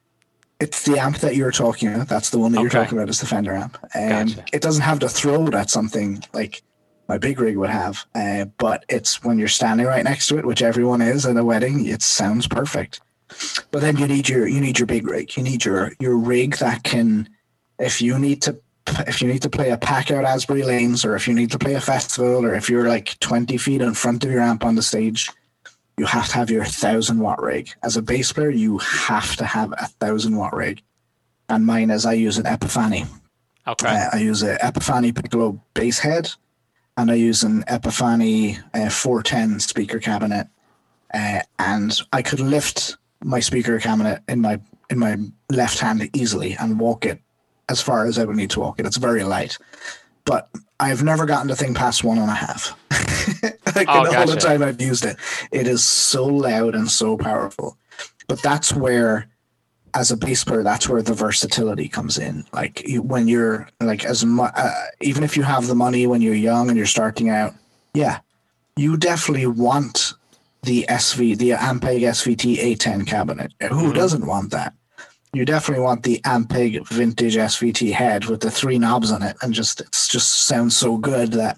It's the amp that you're talking about. That's the one that you're Okay. talking about. Is the Fender amp. Um, Gotcha. It doesn't have the throw that something like my big rig would have, uh, but it's when you're standing right next to it, which everyone is at a wedding. It sounds perfect. But then you need your you need your big rig. You need your your rig that can, if you need to if you need to play a pack out Asbury Lanes, or if you need to play a festival, or if you're like twenty feet in front of your amp on the stage, you have to have your thousand watt rig. As a bass player, you have to have a thousand watt rig. And mine is I use an Epiphany. Okay. Uh, I use an Epiphany Piccolo bass head, and I use an Epiphany uh, four ten speaker cabinet. Uh, and I could lift my speaker cabinet in my in my left hand easily and walk it as far as I would need to walk it. It's very light, but I've never gotten the thing past one and a half. Like Oh, in all the gotcha. time I've used it, it is so loud and so powerful. But that's where, as a bass player, that's where the versatility comes in. Like you, when you're like as much, uh, even if you have the money when you're young and you're starting out, yeah, you definitely want the S V, the Ampeg S V T A ten cabinet. Who doesn't want that? You definitely want the Ampeg vintage S V T head with the three knobs on it, and just it's just sounds so good that.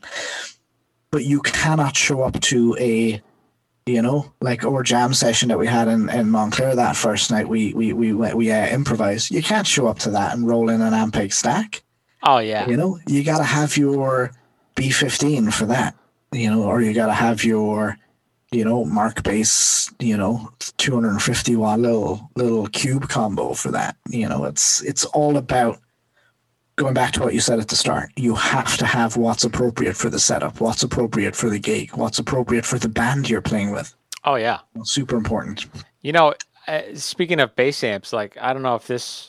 But you cannot show up to a, you know, like our jam session that we had in, in Montclair that first night. We we we we, we uh, improvised. You can't show up to that and roll in an Ampeg stack. Oh yeah. You know, you got to have your B fifteen for that. You know, or you got to have your, you know, Mark Bass, you know, two hundred fifty watt little little cube combo for that. You know, it's it's all about going back to what you said at the start. You have to have what's appropriate for the setup, what's appropriate for the gig, what's appropriate for the band you're playing with. Oh yeah. Super important. You know, uh, speaking of bass amps, like I don't know if this.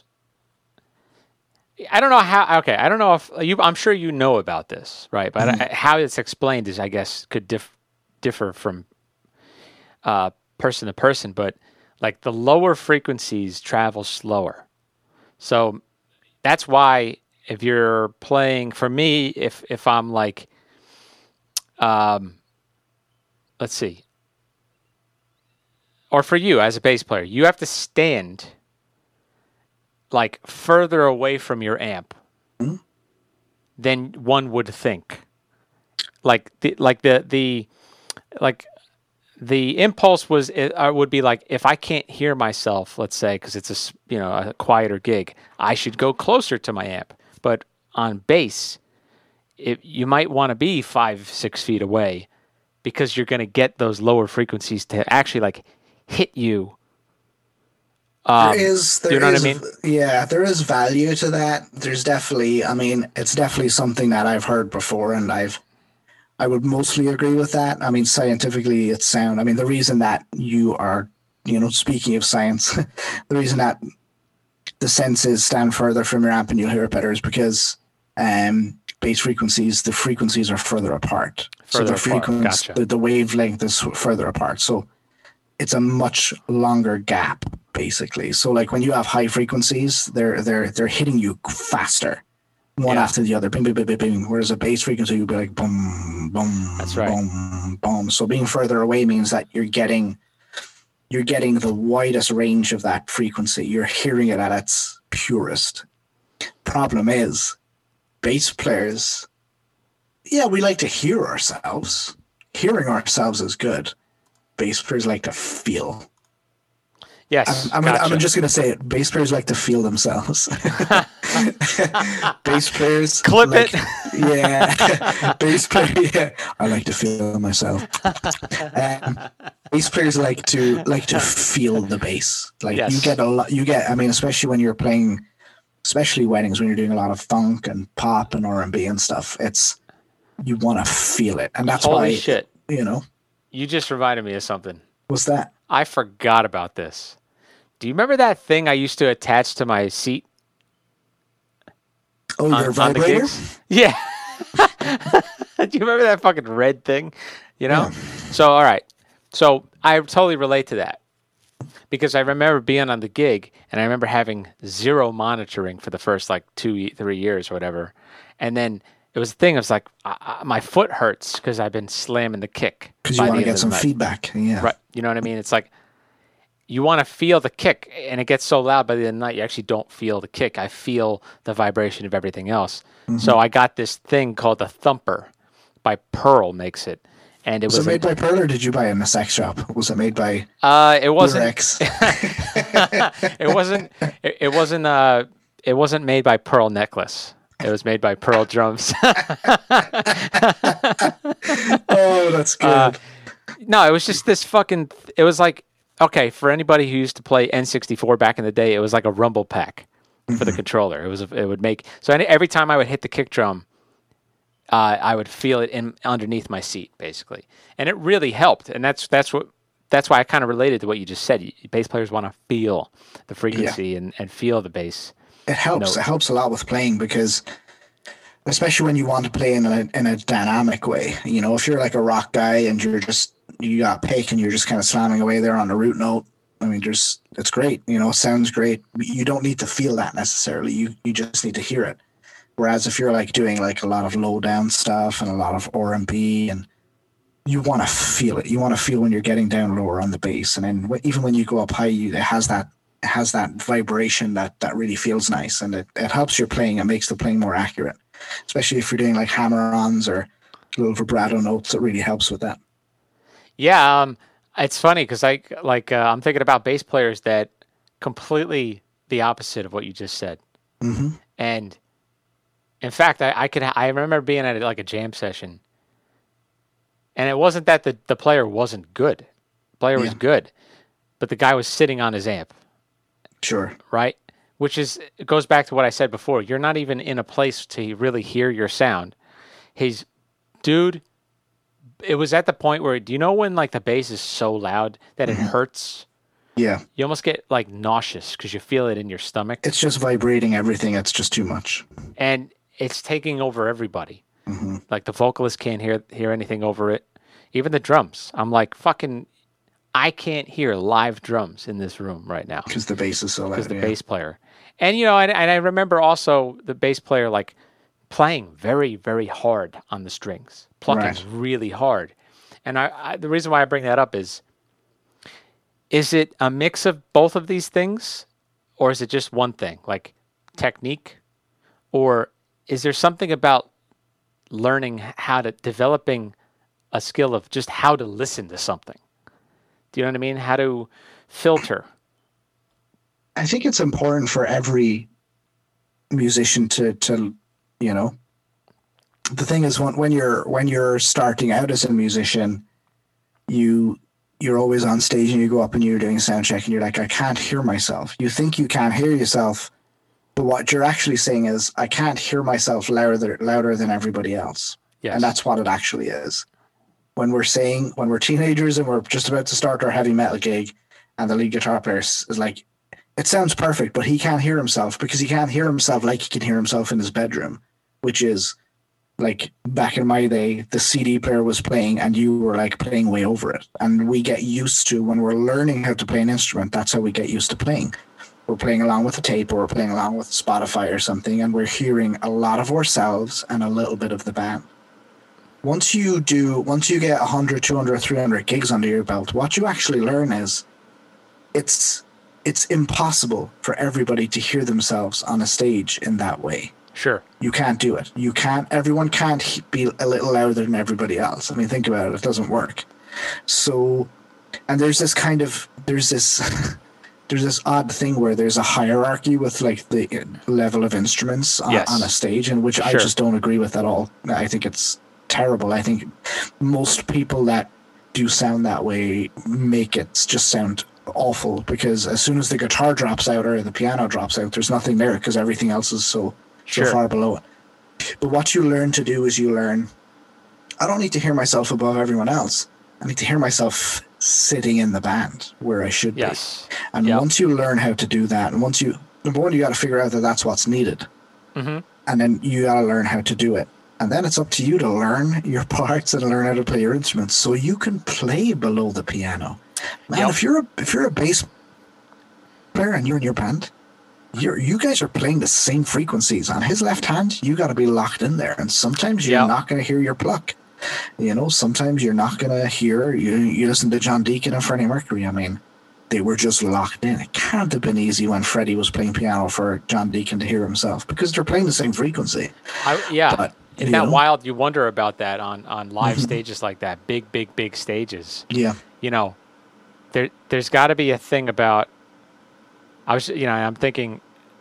I don't know how. Okay, I don't know if you. I'm sure you know about this, right? But Mm-hmm. I, how it's explained is, I guess, could diff, differ from uh, person to person. But like the lower frequencies travel slower, so that's why if you're playing, for me, if if I'm like, um, let's see, or for you as a bass player, you have to stand like further away from your amp Mhm. than one would think. Like the like the the like the impulse was it uh, would be like, if I can't hear myself, let's say, because it's a s- you know a quieter gig, I should go closer to my amp. But on bass, it, you might want to be five six feet away because you're going to get those lower frequencies to actually like hit you. Um, there is, there you know is, what I mean? yeah, there is value to that. There's definitely, I mean, it's definitely something that I've heard before, and I've, I would mostly agree with that. I mean, scientifically, it's sound. I mean, the reason that you are, you know, speaking of science, the reason that the senses stand further from your amp and you'll hear it better is because um, bass frequencies, the frequencies are further apart. Further so the apart. frequency, Gotcha. the, the wavelength is further apart. So it's a much longer gap, basically. So like when you have high frequencies, they're they're they're hitting you faster, one Yeah. after the other, bing, bing, bing, bing, bing. Whereas a bass frequency would be like boom, boom, That's right. boom, boom. So being further away means that you're getting you're getting the widest range of that frequency. You're hearing it at its purest. Problem is, bass players, yeah, we like to hear ourselves. Hearing ourselves is good. Bass players like to feel. Yes. I'm, I'm, gotcha. I'm just going to say it. Bass players like to feel themselves. Bass players. Clip like, it. Yeah. Bass player. Yeah. I like to feel myself. Um, bass players like to like to feel the bass. Like Yes. you get a lot. You get. I mean, especially when you're playing, especially weddings when you're doing a lot of funk and pop and R and B and stuff. It's you want to feel it, and that's Holy why shit. you know. You just reminded me of something. What's that? I forgot about this. Do you remember that thing I used to attach to my seat? Oh, on, your on the vibrator? gigs? Yeah. Do you remember that fucking red thing? You know? Yeah. So, all right. So I totally relate to that because I remember being on the gig and I remember having zero monitoring for the first like two, three years or whatever. And then it was a thing. It was like I, I, my foot hurts because I've been slamming the kick. Because you by want the to end get of some the night. feedback. Yeah. Right. You know what I mean? It's like you want to feel the kick and it gets so loud by the end of the night, you actually don't feel the kick. I feel the vibration of everything else. Mm-hmm. So I got this thing called the Thumper by Pearl makes it. And it Was, was, it made a, by Pearl or did you buy it in a sex shop? Was it made by uh, it wasn't, Rex? it wasn't, it, it wasn't, uh, it wasn't made by Pearl Necklace. It was made by Pearl Drums. Oh, that's good. Uh, No, it was just this fucking. It was like okay for anybody who used to play N sixty-four back in the day. It was like a rumble pack for the controller. It was. A, it would make so any, every time I would hit the kick drum, uh, I would feel it in underneath my seat basically, and it really helped. And that's that's what that's why I kind of related to what you just said. You, bass players want to feel the frequency and, and feel the bass. It helps. No. It helps a lot with playing because, especially when you want to play in a in a dynamic way. You know, if you're like a rock guy and you're just you got pick and you're just kind of slamming away there on the root note. I mean, just it's great. You know, it sounds great. You don't need to feel that necessarily. You you just need to hear it. Whereas if you're like doing like a lot of low down stuff and a lot of R and B and you want to feel it. You want to feel when you're getting down lower on the bass, and then w- even when you go up high, you, it has that it has that vibration that that really feels nice, and it, it helps your playing. It makes the playing more accurate, especially if you're doing like hammer-ons or little vibrato notes. It really helps with that. Yeah, um, it's funny because I like uh, I'm thinking about bass players that completely the opposite of what you just said, Mm-hmm. and in fact, I, I could I remember being at like a jam session, and it wasn't that the, the player wasn't good, the player was Yeah. good, but the guy was sitting on his amp, Sure. right? Which is it goes back to what I said before. You're not even in a place to really hear your sound. He's, dude. It was at the point where, do you know when like the bass is so loud that it hurts? Yeah. You almost get like nauseous because you feel it in your stomach, It's just vibrating everything. It's just too much. and it's taking over everybody. Mm-hmm. Like the vocalist can't hear hear anything over it, even the drums. I'm like fucking, I can't hear live drums in this room right now Because the bass is so loud. because the yeah. bass player. And you know, and, and I remember also the bass player like playing very very hard on the strings, plucking Right. really hard. And I, I the reason why I bring that up is. Is it a mix of both of these things, or is it just one thing, like technique? Or is there something about learning how to, developing a skill of just how to listen to something? Do you know what I mean? How to filter? I think it's important for every musician to, to, you know, the thing is when, when you're, when you're starting out as a musician, you you're always on stage and you go up and you're doing a sound check and you're like, I can't hear myself. You think you can't hear yourself, but what you're actually saying is, I can't hear myself louder louder than everybody else. Yes. And that's what it actually is. When we're saying, when we're teenagers and we're just about to start our heavy metal gig, and the lead guitar player is like, it sounds perfect, but he can't hear himself because he can't hear himself like he can hear himself in his bedroom, which is like back in my day, the C D player was playing and you were like playing way over it. And we get used to, when we're learning how to play an instrument, that's how we get used to playing. We're playing along with a tape or we're playing along with Spotify or something, and we're hearing a lot of ourselves and a little bit of the band. Once you do, once you get one hundred, two hundred, three hundred gigs under your belt, what you actually learn is it's it's impossible for everybody to hear themselves on a stage in that way. Sure. You can't do it. You can't, everyone can't be a little louder than everybody else. I mean, think about it. It doesn't work. So, and there's this kind of, there's this, there's this odd thing where there's a hierarchy with like the level of instruments on, yes. on a stage, and which sure. I just don't agree with at all. I think it's terrible. I think most people that do sound that way make it just sound awful, because as soon as the guitar drops out or the piano drops out, there's nothing there because everything else is so, sure. so far below it. But what you learn to do is you learn, I don't need to hear myself above everyone else. I need to hear myself sitting in the band where I should yes. be. And yep. once you learn how to do that, and once you, number one, you got to figure out that that's what's needed. Mm-hmm. And then you got to learn how to do it. And then it's up to you to learn your parts and learn how to play your instruments so you can play below the piano. Man, yep. if you're a if you're a bass player and you're in your band, you're you guys are playing the same frequencies. On his left hand, you got to be locked in there. And sometimes you're yep. not going to hear your pluck. You know, sometimes you're not going to hear. You you listen to John Deacon and Freddie Mercury. I mean, they were just locked in. It can't have been easy when Freddie was playing piano for John Deacon to hear himself, because they're playing the same frequency. I, yeah. But, Isn't that know? wild? You wonder about that on, on live stages like that, big, big, big stages. Yeah. You know, there there's got to be a thing about. I was, you know, I'm thinking.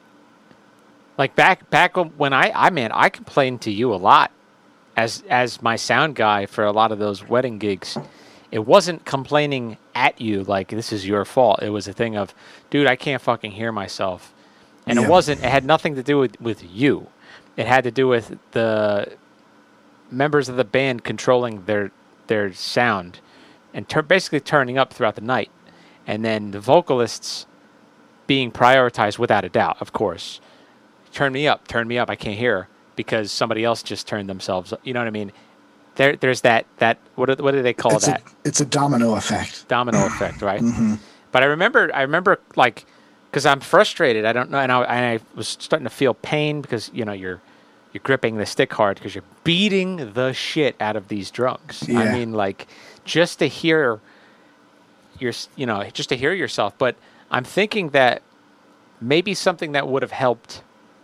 Like back back when I I mean I complained to you a lot, as as my sound guy for a lot of those wedding gigs. It wasn't complaining at you like this is your fault. It was a thing of, dude, I can't fucking hear myself, and yeah. it wasn't. It had nothing to do with, with you. It had to do with the members of the band controlling their their sound and tur- basically turning up throughout the night. And then the vocalists being prioritized without a doubt, of course. Turn me up, turn me up, I can't hear because somebody else just turned themselves up. You know what I mean? There, There's that, that what, do, what do they call it's that? A, it's a domino effect. Domino effect, right? Mm-hmm. But I remember, I remember like, because I'm frustrated. I don't know, and I, and I was starting to feel pain because you know you're you're gripping the stick hard because you're beating the shit out of these drums. Yeah. I mean, like just to hear your, you know, just to hear yourself. But I'm thinking that maybe something that would have helped.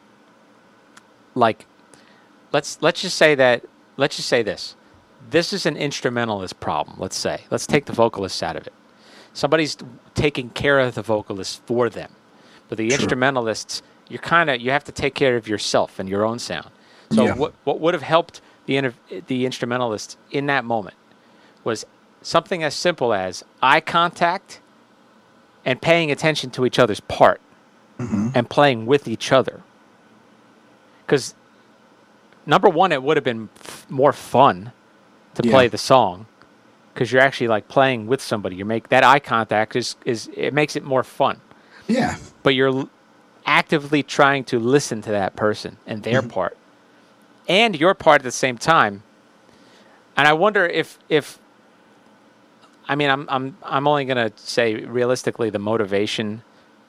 Like, let's let's just say that let's just say this. This is an instrumentalist problem. Let's say let's take the vocalists out of it. Somebody's taking care of the vocalists for them. But the True. instrumentalists, you're kind of you have to take care of yourself and your own sound. So yeah. what what would have helped the inter- the instrumentalists in that moment was something as simple as eye contact and paying attention to each other's part mm-hmm. and playing with each other. Because number one, it would have been f- more fun to yeah. play the song. Because you're actually like playing with somebody. You make that eye contact is is it makes it more fun. Yeah. But you're l- actively trying to listen to that person and their mm-hmm. part, and your part at the same time. And I wonder if if I mean I'm I'm I'm only gonna say realistically the motivation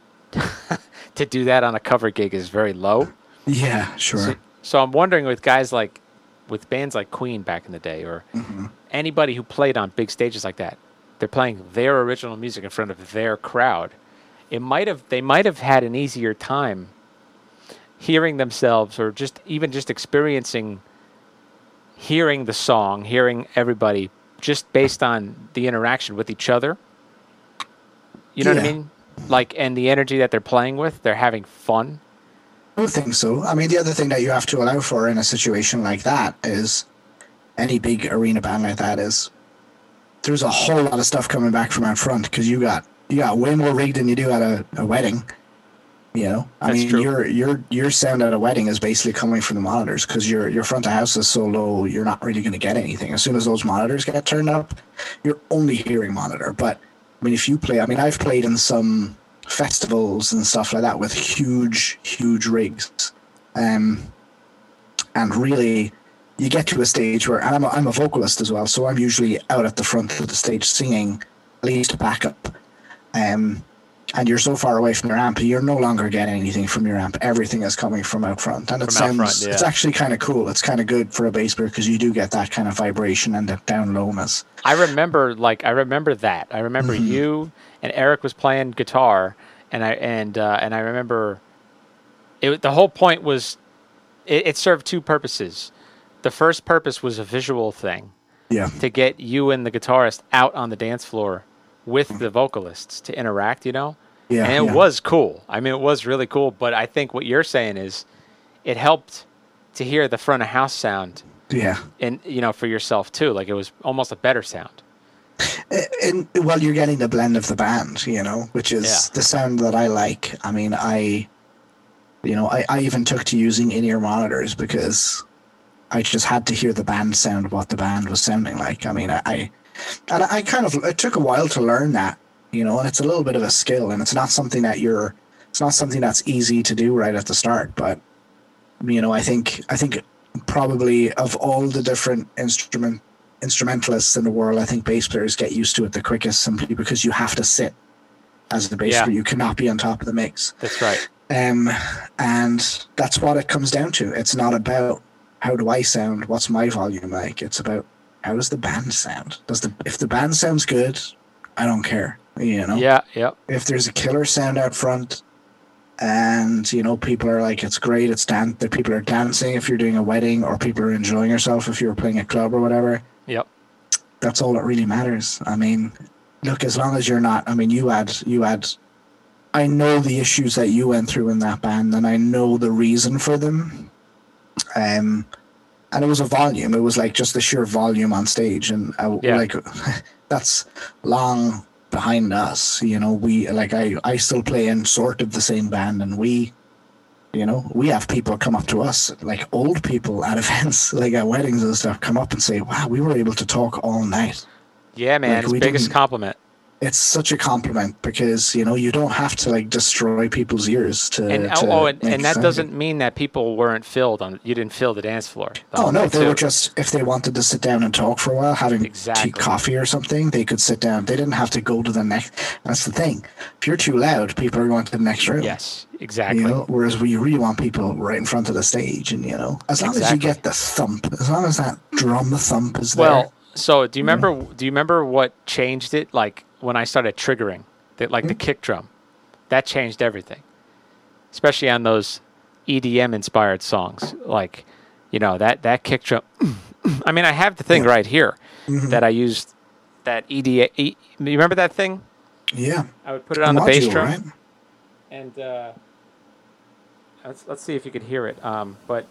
to do that on a cover gig is very low. Yeah, sure. So, so I'm wondering with guys like with bands like Queen back in the day, or mm-hmm. anybody who played on big stages like that, they're playing their original music in front of their crowd. It might have they might have had an easier time hearing themselves, or just even just experiencing hearing the song, hearing everybody, just based on the interaction with each other. You know yeah. what I mean? Like, and the energy that they're playing with, they're having fun. I don't think so. I mean, the other thing that you have to allow for in a situation like that is any big arena band like that is there's a whole lot of stuff coming back from out front because you got you got way more rig than you do at a, a wedding. You know, I That's mean, true. your your your sound at a wedding is basically coming from the monitors because your your front of house is so low, you're not really going to get anything. As soon as those monitors get turned up, you're only hearing monitor. But I mean, if you play, I mean, I've played in some festivals and stuff like that with huge, huge rigs, um, and really, you get to a stage where, and I'm a, I'm a vocalist as well, so I'm usually out at the front of the stage singing, at least backup, um. And you're so far away from your amp, you're no longer getting anything from your amp. Everything is coming from out front, and it From out sounds front, yeah. it's actually kind of cool. It's kind of good for a bass player because you do get that kind of vibration and the down lowness. I remember, like, I remember that. I remember Mhm. you and Eric was playing guitar, and I and uh, and I remember it. The whole point was it, it served two purposes. The first purpose was a visual thing Yeah, to get you and the guitarist out on the dance floor with the vocalists to interact. You know. yeah, And it yeah. was cool. I mean, it was really cool. But I think what you're saying is it helped to hear the front of house sound yeah. and, you know, for yourself too. Like it was almost a better sound. And well, you're getting the blend of the band, you know, which is Yeah. the sound that I like. I mean, I, you know, I, I even took to using in-ear monitors because I just had to hear the band sound, what the band was sounding like. I mean, I, I and I kind of, it took a while to learn that, you know, and it's a little bit of a skill, and it's not something that you're, it's not something that's easy to do right at the start. But, you know, I think, I think probably of all the different instrument instrumentalists in the world, I think bass players get used to it the quickest simply because you have to sit as the bass Yeah. player. You cannot be on top of the mix. That's right. Um, and that's what it comes down to. It's not about how do I sound, what's my volume like. It's about how does the band sound. Does the if the band sounds good, I don't care. You know, Yeah, yeah. if there's a killer sound out front, and you know people are like, it's great, it's dan- that people are dancing if you're doing a wedding, or people are enjoying yourself if you're playing a club or whatever. Yep. That's all that really matters. I mean, look, as long as you're not, I mean, you had, you had, I know the issues that you went through in that band, and I know the reason for them. Um, and it was a volume. It was like just the sheer volume on stage, and I, Yeah. like that's long behind us. You know, we like I, I still play in sort of the same band, and we, you know, we have people come up to us, like old people at events, like at weddings and stuff, come up and say, "Wow, we were able to talk all night." Yeah, man. Like, it's we biggest didn't- compliment. It's such a compliment because you know you don't have to like destroy people's ears to. And to oh, and, make and that sound doesn't mean that people weren't filled on. You didn't fill the dance floor. the Oh whole no, night, they too. were just if they wanted to sit down and talk for a while, having Exactly. tea, coffee or something, they could sit down. They didn't have to go to the next. That's the thing. If you're too loud, people are going to the next room. Yes, exactly. You know, whereas we really want people right in front of the stage, and you know, as long as you Exactly. get the thump, as long as that drum thump is there. Well, so do you remember? Do you remember what changed it? Like when I started triggering, that like the kick drum, that changed everything. Especially on those E D M inspired songs, like you know that that kick drum. I mean, I have the thing Yeah. right here Mhm. that I used. That E D M. E, you remember that thing? Yeah, I would put it on the bass Module, drum, right? and uh, let's let's see if you could hear it. Um, but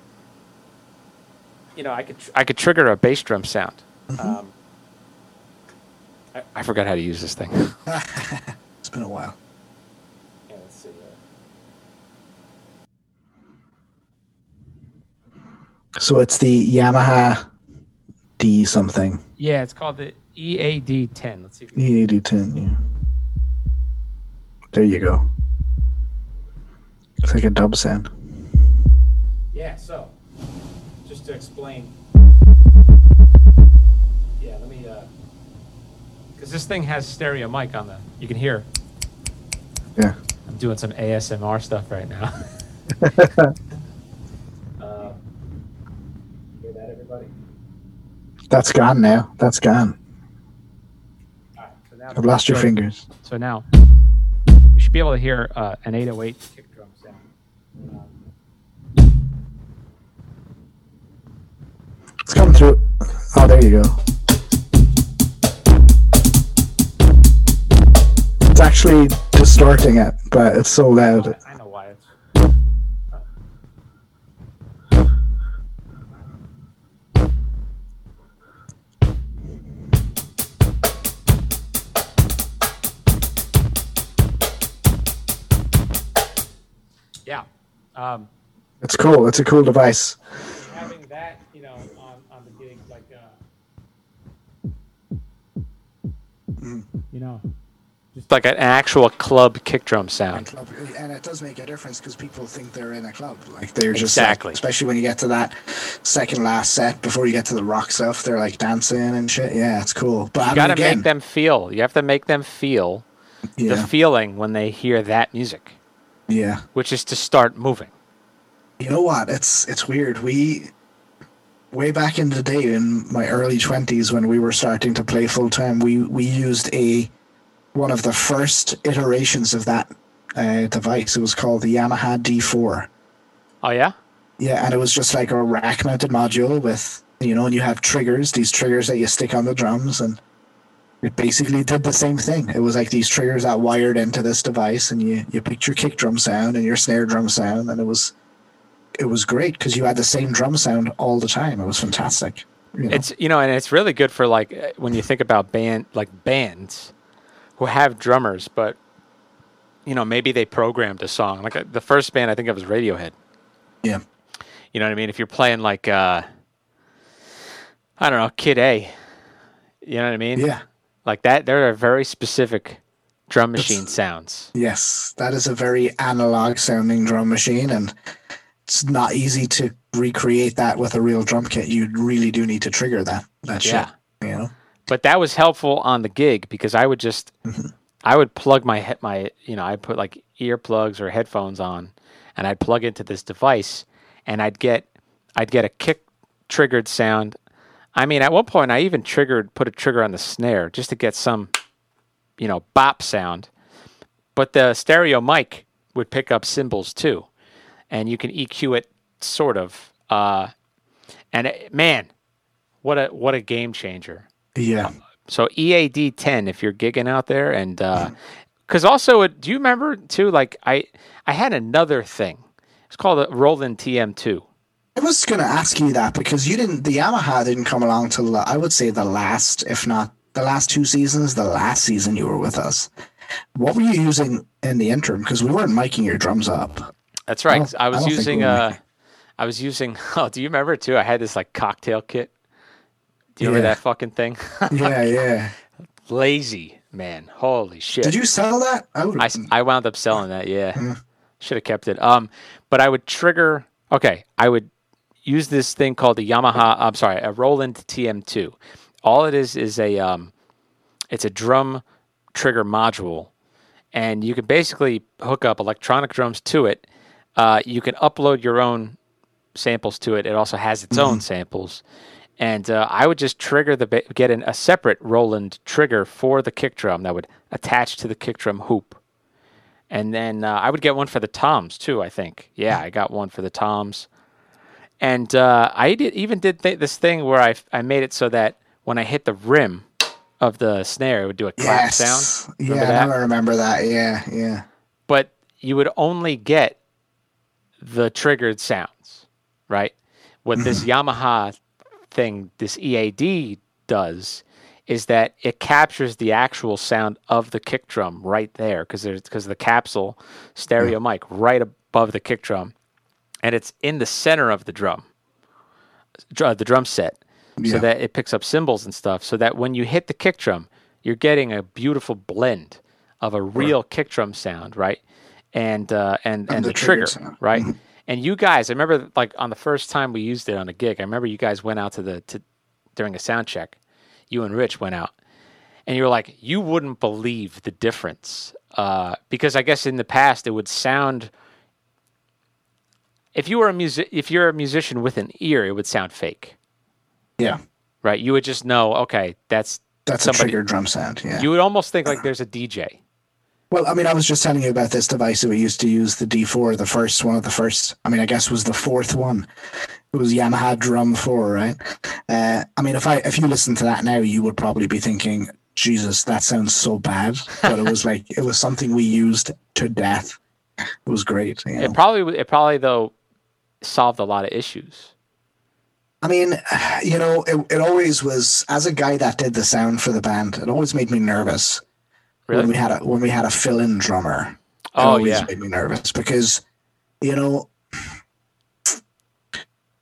you know, I could tr- I could trigger a bass drum sound. Mm-hmm. Um, I, I forgot how to use this thing. It's been a while. Yeah, let's see. So it's the Yamaha D something. Yeah, it's called the E A D ten. Let's see. If you E A D ten. Yeah. There you go. It's like a dub sound. Yeah, so just to explain. Yeah, let me. Because this thing has stereo mic on the. You can hear. Yeah. I'm doing some A S M R stuff right now. uh, hear that, everybody? That's gone now. That's gone. All right, so now I've lost your so- fingers. So now you should be able to hear uh, an eight oh eight kick drum sound. Um, It's coming through. Oh, there you go. It's actually distorting it, but it's so loud. I know why it's. Um, It's cool. It's a cool device. having that, you know, on, on the gig, like, uh, Mm. you know, just like an actual club kick drum And, sound. club, and it does make a difference because people think they're in a club. Like they're just Exactly. like, especially when you get to that second last set before you get to the rock stuff, they're like dancing and shit. Yeah, it's cool. But You I mean, got to again, make them feel. You have to make them feel the yeah, feeling when they hear that music, yeah. which is to start moving. You know what? It's it's weird. We way back in the day, in my early twenties, when we were starting to play full time, we we used a one of the first iterations of that uh, device. It was called the Yamaha D four. Oh yeah. Yeah, and it was just like a rack mounted module with, you know, and you have triggers, these triggers that you stick on the drums, and it basically did the same thing. It was like these triggers that wired into this device, and you you picked your kick drum sound and your snare drum sound, and it was it was great because you had the same drum sound all the time. It was fantastic. You know? It's you know, and it's really good for like uh, when you think about band like bands who have drummers, but you know maybe they programmed a song. Like uh, the first band I think of was Radiohead. Yeah, You know what I mean? If you're playing like uh, I don't know, Kid A, you know what I mean? yeah, Like that, there are very specific drum machine That's- sounds. yes. That is a very analog sounding drum machine, and it's not easy to recreate that with a real drum kit. You really do need to trigger that that Yeah. shit. You know. But that was helpful on the gig because I would just, I would plug my he- my you know I put like earplugs or headphones on, and I'd plug into this device, and I'd get I'd get a kick triggered sound. I mean, at one point I even triggered put a trigger on the snare just to get some, you know, bop sound. But the stereo mic would pick up cymbals too, and you can E Q it sort of. Uh, and it, man, what a what a game changer! Yeah. So E A D ten, if you're gigging out there, and because also, it, do you remember too? Like I, I had another thing. It's called a Roland T M two. I was going to ask you that because you didn't. The Yamaha didn't come along till I would say the last, if not the last two seasons. The last season you were with us. What were you using in the interim? Because we weren't miking your drums up. That's right. I don't- I, I was don't think using. we were Uh, making- I was using. Oh, do you remember too? I had this like cocktail kit. Do you remember Yeah. that fucking thing? Yeah, yeah. Lazy man, holy shit! Did you sell that? I would. I, I wound up selling that. Yeah, should have kept it. Um, but I would trigger. Okay, I would use this thing called the Yamaha. I'm sorry, a Roland T M two. All it is is a um, it's a drum trigger module, and you can basically hook up electronic drums to it. Uh, you can upload your own samples to it. It also has its own samples. And uh, I would just trigger the ba- get an, a separate Roland trigger for the kick drum that would attach to the kick drum hoop, and then uh, I would get one for the toms too. I think, yeah, I got one for the toms, and uh, I did even did th- this thing where I I made it so that when I hit the rim of the snare, it would do a clap yes. sound. Remember Yeah, that? now I remember that. Yeah, yeah. But you would only get the triggered sounds, right? What this Yamaha thing, this E A D does, is that it captures the actual sound of the kick drum right there because there's because the capsule stereo mic right above the kick drum, and it's in the center of the drum, dr- the drum set, so Yeah. that it picks up cymbals and stuff. So that when you hit the kick drum, you're getting a beautiful blend of a real kick drum sound, right? And uh, and and, the the, trigger, triggered sound. right? And you guys, I remember like on the first time we used it on a gig, I remember you guys went out to the to during a sound check. You and Rich went out, and you were like, you wouldn't believe the difference uh, because I guess in the past it would sound. If you were a music, if you're a musician with an ear, it would sound fake, Yeah. right? You would just know, okay, that's That's somebody. a trigger drum sound. Yeah. You would almost think like there's a D J. Well, I mean, I was just telling you about this device that we used to use, the D four, the first one of the first, I mean, I guess was the fourth one. It was Yamaha Drum four, right? Uh, I mean, if I if you listen to that now, you would probably be thinking, Jesus, that sounds so bad. But it was like, it was something we used to death. It was great. You know? It probably it probably though solved a lot of issues. I mean, you know, it, it always was, as a guy that did the sound for the band, it always made me nervous. Really? When we had a when we had a fill-in drummer, it Oh, always yeah. made me nervous because, you know,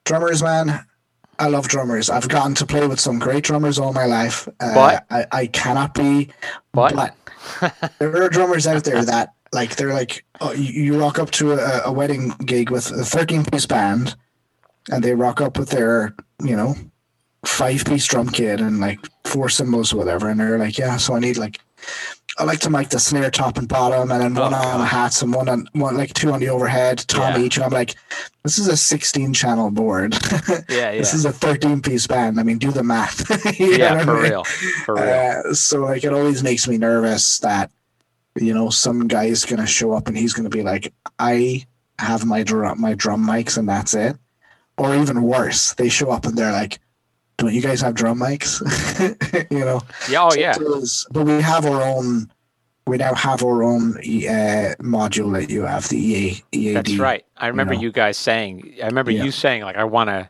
drummers, man. I love drummers. I've gotten to play with some great drummers all my life. Uh, But- I, I cannot be, But- but there are drummers out there that like they're like oh, you, you rock up to a, a wedding gig with a thirteen piece band, and they rock up with their you know five piece drum kit and like four cymbals or whatever, and they're like, yeah, so I need like I like to mic the snare top and bottom, and then one Oh, on the God. hats and one on one like two on the overhead, tom Yeah. each, and I'm like, this is a sixteen channel board. Yeah, This yeah. is a thirteen piece band. I mean, do the math. You know Yeah, what I for mean? real. For real. Uh, so like, it always makes me nervous that you know some guy is gonna show up and he's gonna be like, I have my drum my drum mics and that's it, or even worse, they show up and they're like, don't you guys have drum mics? you know. Yeah, oh, So yeah. it is- but we have our own. We now have our own uh, module that you have, the E A E A D. That's right. I remember know. you guys saying, I remember Yeah. you saying, like, I want to.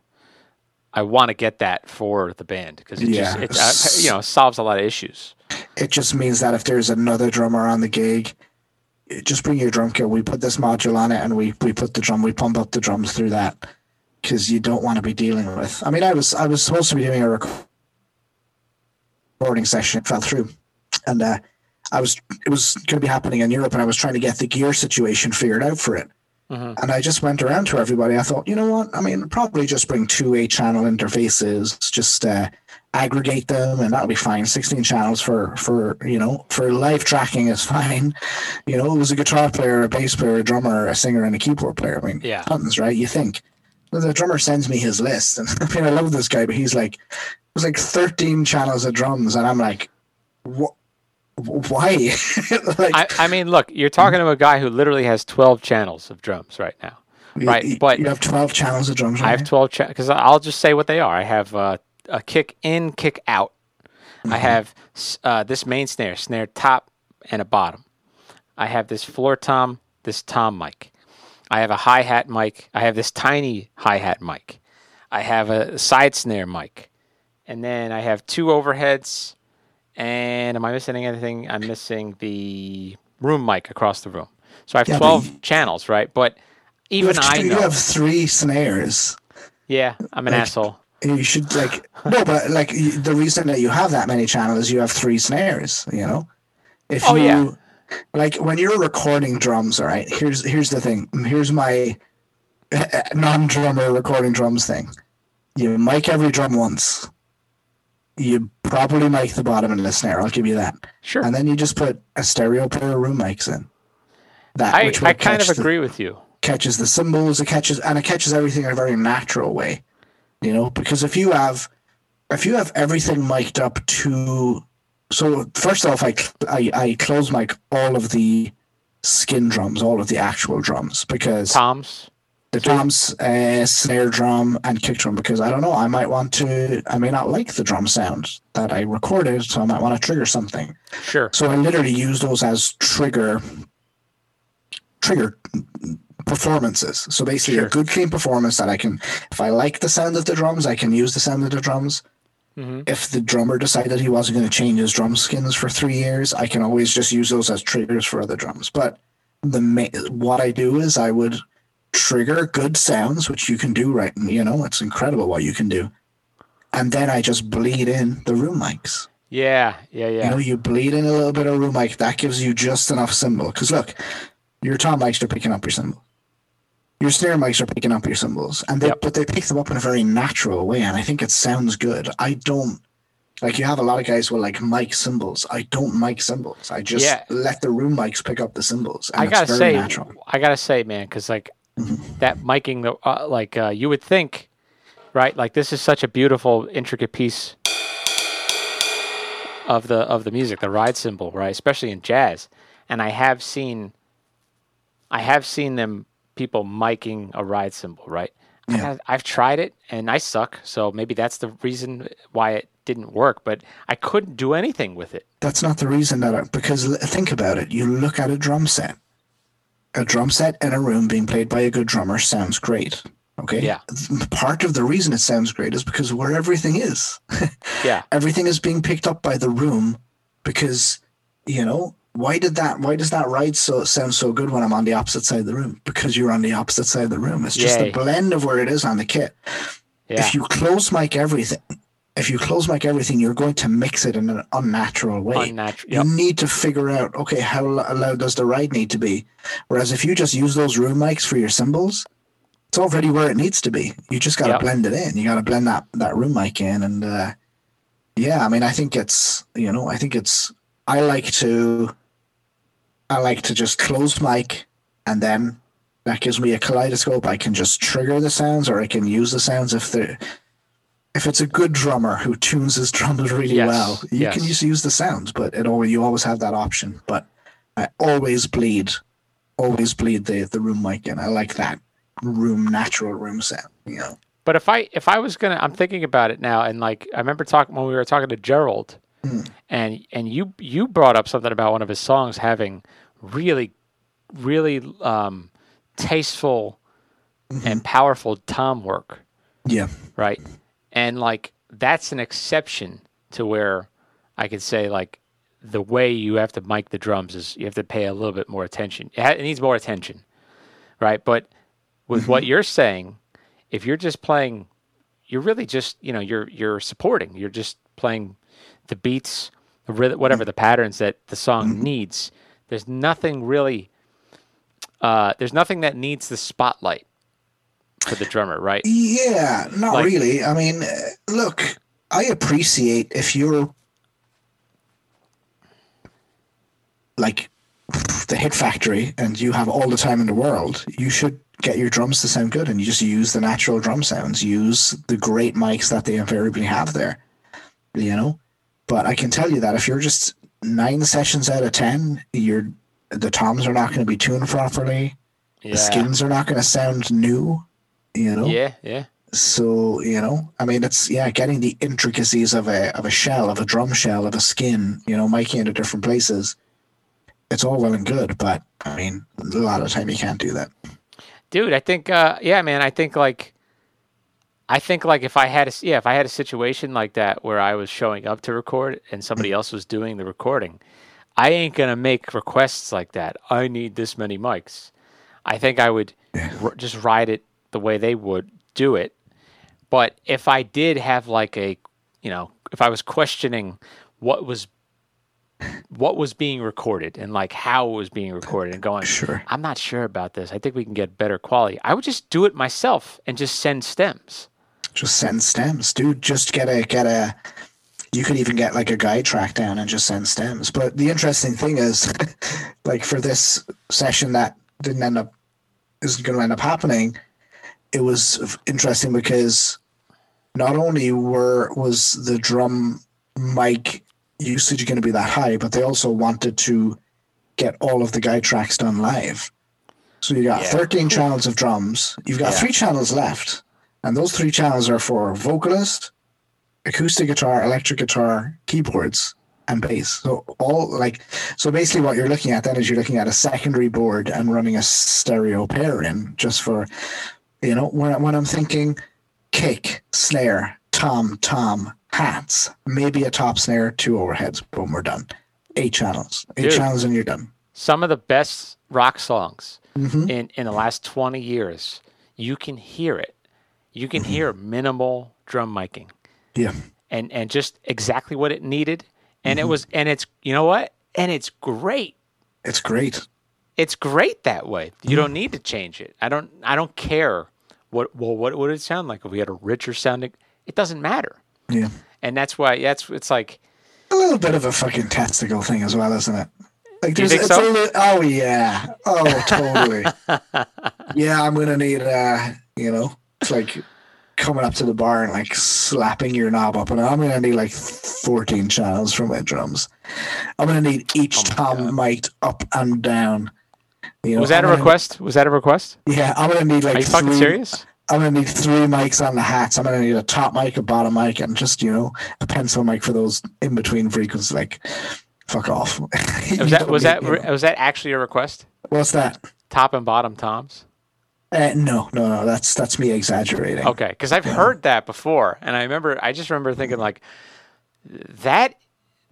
I want to get that for the band because it Yeah. just it uh, you know solves a lot of issues. It just means that if there's another drummer on the gig, just bring your drum kit. We put this module on it, and we we put the drum. We pump up the drums through that because you don't want to be dealing with. I mean, I was I was supposed to be doing a rec- recording session, it fell through, and uh, I was it was going to be happening in Europe, and I was trying to get the gear situation figured out for it. Mhm. And I just went around to everybody. I thought, you know what? I mean, probably just bring two eight channel interfaces, just uh, aggregate them, and that'll be fine. sixteen channels for, for, you know, for live tracking is fine. You know, it was a guitar player, a bass player, a drummer, a singer, and a keyboard player. I mean, Yeah. tons, right? You think. Well, the drummer sends me his list. And I mean, I love this guy, but he's like, it was like thirteen channels of drums. And I'm like, what? Why? like, I, I mean, look, you're talking to a guy who literally has twelve channels of drums right now. right, you, but- you have twelve channels of drums. Right? I have twelve channels because I'll just say what they are. I have uh, a kick in, kick out. I have s- uh, this main snare, snare top and a bottom. I have this floor tom, this tom mic. I have a hi hat mic. I have this tiny hi hat mic. I have a side snare mic, and then I have two overheads. And am I missing anything? I'm missing the room mic across the room. So I have Yeah, but twelve you- channels, right? But You even have, I two- know. you have three snares. Yeah, I'm an Like- asshole. You should like no, but like you- the reason that you have that many channels is you have three snares. You know, if Oh, you yeah. like when you're recording drums, all right. Here's here's the thing. Here's my non-drummer recording drums thing. You mic every drum once. You probably mic the bottom and the snare. I'll give you that. Sure. And then you just put a stereo pair of room mics in. That I, which will I kind of catch the- agree with you. catches the cymbals, it catches and it catches everything in a very natural way. You know, because if you have if you have everything mic'd up to so first off I I, I close mic all of the skin drums, all of the actual drums, because Toms. the toms, uh, snare drum and kick drum, because I don't know, I might want to I may not like the drum sound that I recorded, so I might want to trigger something. Sure. So I literally use those as trigger trigger performances. So basically Sure. a good clean performance that I can, if I like the sound of the drums, I can use the sound of the drums. Mhm. If the drummer decided he wasn't going to change his drum skins for three years, I can always just use those as triggers for other drums. But the ma- what I do is I would trigger good sounds, which you can do right. You know, it's incredible what you can do. And then I just bleed in the room mics. Yeah, yeah, yeah. You know, you bleed in a little bit of room mic. That gives you just enough cymbal. Because look, your tom mics are picking up your cymbal. Your snare mics are picking up your cymbals, and they, Yep. but they pick them up in a very natural way, and I think it sounds good. I don't like you have a lot of guys with like mic cymbals. I don't mic cymbals. I just Yeah. let the room mics pick up the cymbals. And I it's gotta very say, natural. I gotta say, man, because like that miking, the uh, like uh, you would think, right? Like this is such a beautiful, intricate piece of the of the music, the ride cymbal, right? Especially in jazz. And I have seen, I have seen them people miking a ride cymbal, right? I Yeah. have, I've tried it and I suck, so maybe that's the reason why it didn't work. But I couldn't do anything with it. That's not the reason that I, because l- think about it. You look at a drum set. A drum set in a room being played by a good drummer sounds great. Okay. Yeah. Part of the reason it sounds great is because where everything is. Yeah, Everything is being picked up by the room because, you know, why did that? Why does that ride so sound so good when I'm on the opposite side of the room? Because you're on the opposite side of the room. It's just the Yay. blend of where it is on the kit. Yeah. If you close mic everything, if you close mic everything, you're going to mix it in an unnatural way. Unnatural. Yep. You need to figure out, okay, how loud does the ride need to be? Whereas if you just use those room mics for your cymbals, it's already where it needs to be. You just got to Yep. blend it in. You got to blend that, that room mic in. And uh, yeah, I mean, I think it's, you know, I think it's, I like to, I like to just close mic, and then that gives me a kaleidoscope. I can just trigger the sounds, or I can use the sounds if they're, if it's a good drummer who tunes his drums really Yes, well, you yes. can just use the sounds, but it always, you always have that option. But I always bleed, always bleed the, the room mic in. I like that room, natural room sound, you know. But if I if I was gonna, I'm thinking about it now, and like I remember talking when we were talking to Gerald, Mm. and and you you brought up something about one of his songs having really, really um, tasteful and powerful tom work, Yeah. right? And like that's an exception to where I could say like the way you have to mic the drums is you have to pay a little bit more attention. It, ha- it needs more attention, right? But with what you're saying, if you're just playing, you're really just you know you're you're supporting. You're just playing the beats, the rhythm, whatever the patterns that the song needs. There's nothing really. Uh, there's nothing that needs the spotlight for the drummer, right? Yeah, not Like- really. I mean, uh, look, I appreciate if you're like the Hit Factory and you have all the time in the world, you should get your drums to sound good, and you just use the natural drum sounds, use the great mics that they invariably have there, you know. But I can tell you that if you're just nine sessions out of ten, you're the toms are not going to be tuned properly, Yeah. the skins are not going to sound new, you know. Yeah, yeah. So, you know, I mean, it's, yeah, getting the intricacies of a of a shell, of a drum shell, of a skin, you know, miking into different places. It's all well and good, but I mean, a lot of the time you can't do that. Dude, I think, uh, yeah, man, I think like, I think like if I had a, yeah, if I had a situation like that where I was showing up to record and somebody else was doing the recording, I ain't gonna make requests like that. I need this many mics. I think I would r- just ride it the way they would do it. But if I did have like a, you know, if I was questioning what was what was being recorded and like how it was being recorded and going, Sure. I'm not sure about this. I think we can get better quality. I would just do it myself and just send stems. Just send stems, dude. Just get a get a. You could even get like a guide track down and just send stems. But the interesting thing is, like for this session that didn't end up isn't going to end up happening, it was interesting because not only were was the drum mic usage going to be that high, but they also wanted to get all of the guide tracks done live. So you got Yeah. thirteen channels of drums. You've got Yeah. three channels left, and those three channels are for vocalist, acoustic guitar, electric guitar, keyboards, and bass. So all like so basically what you're looking at then is you're looking at a secondary board and running a stereo pair in just for, you know, when when I'm thinking kick, snare, tom, tom, hats, maybe a top snare, two overheads, boom, we're done. Eight channels. Eight Dude. channels and you're done. Some of the best rock songs Mm-hmm. in, in the last twenty years, you can hear it. You can Mm-hmm. hear minimal drum miking Yeah. and, and just exactly what it needed. And Mm-hmm. it was, and it's, you know what? And it's great. It's great. It's great that way. You don't need to change it. I don't, I don't care what, well, what would it sound like if we had a richer sounding, it doesn't matter. Yeah. And that's why, that's, it's like, A little bit of a fucking testicle thing as well, isn't it? Like You there's think it's so? a li- oh yeah. Oh totally. Yeah, I'm gonna need uh you know, it's like coming up to the bar and like slapping your knob up, and I'm gonna need like fourteen channels for my drums. I'm gonna need each Oh my tom mic'd up and down. You know, was that I'm a gonna- request? Was that a request? Yeah, I'm gonna need like Are you fucking three, serious? I'm gonna need three mics on the hats. I'm gonna need a top mic, a bottom mic, and just, you know, a pencil mic for those in between frequencies. Like, fuck off. You Was that, don't was need- that, you know. was that actually a request? What's that? Top and bottom toms? Uh, no, no, no. That's that's me exaggerating. Okay, because I've heard that before, and I remember, I just remember thinking like, that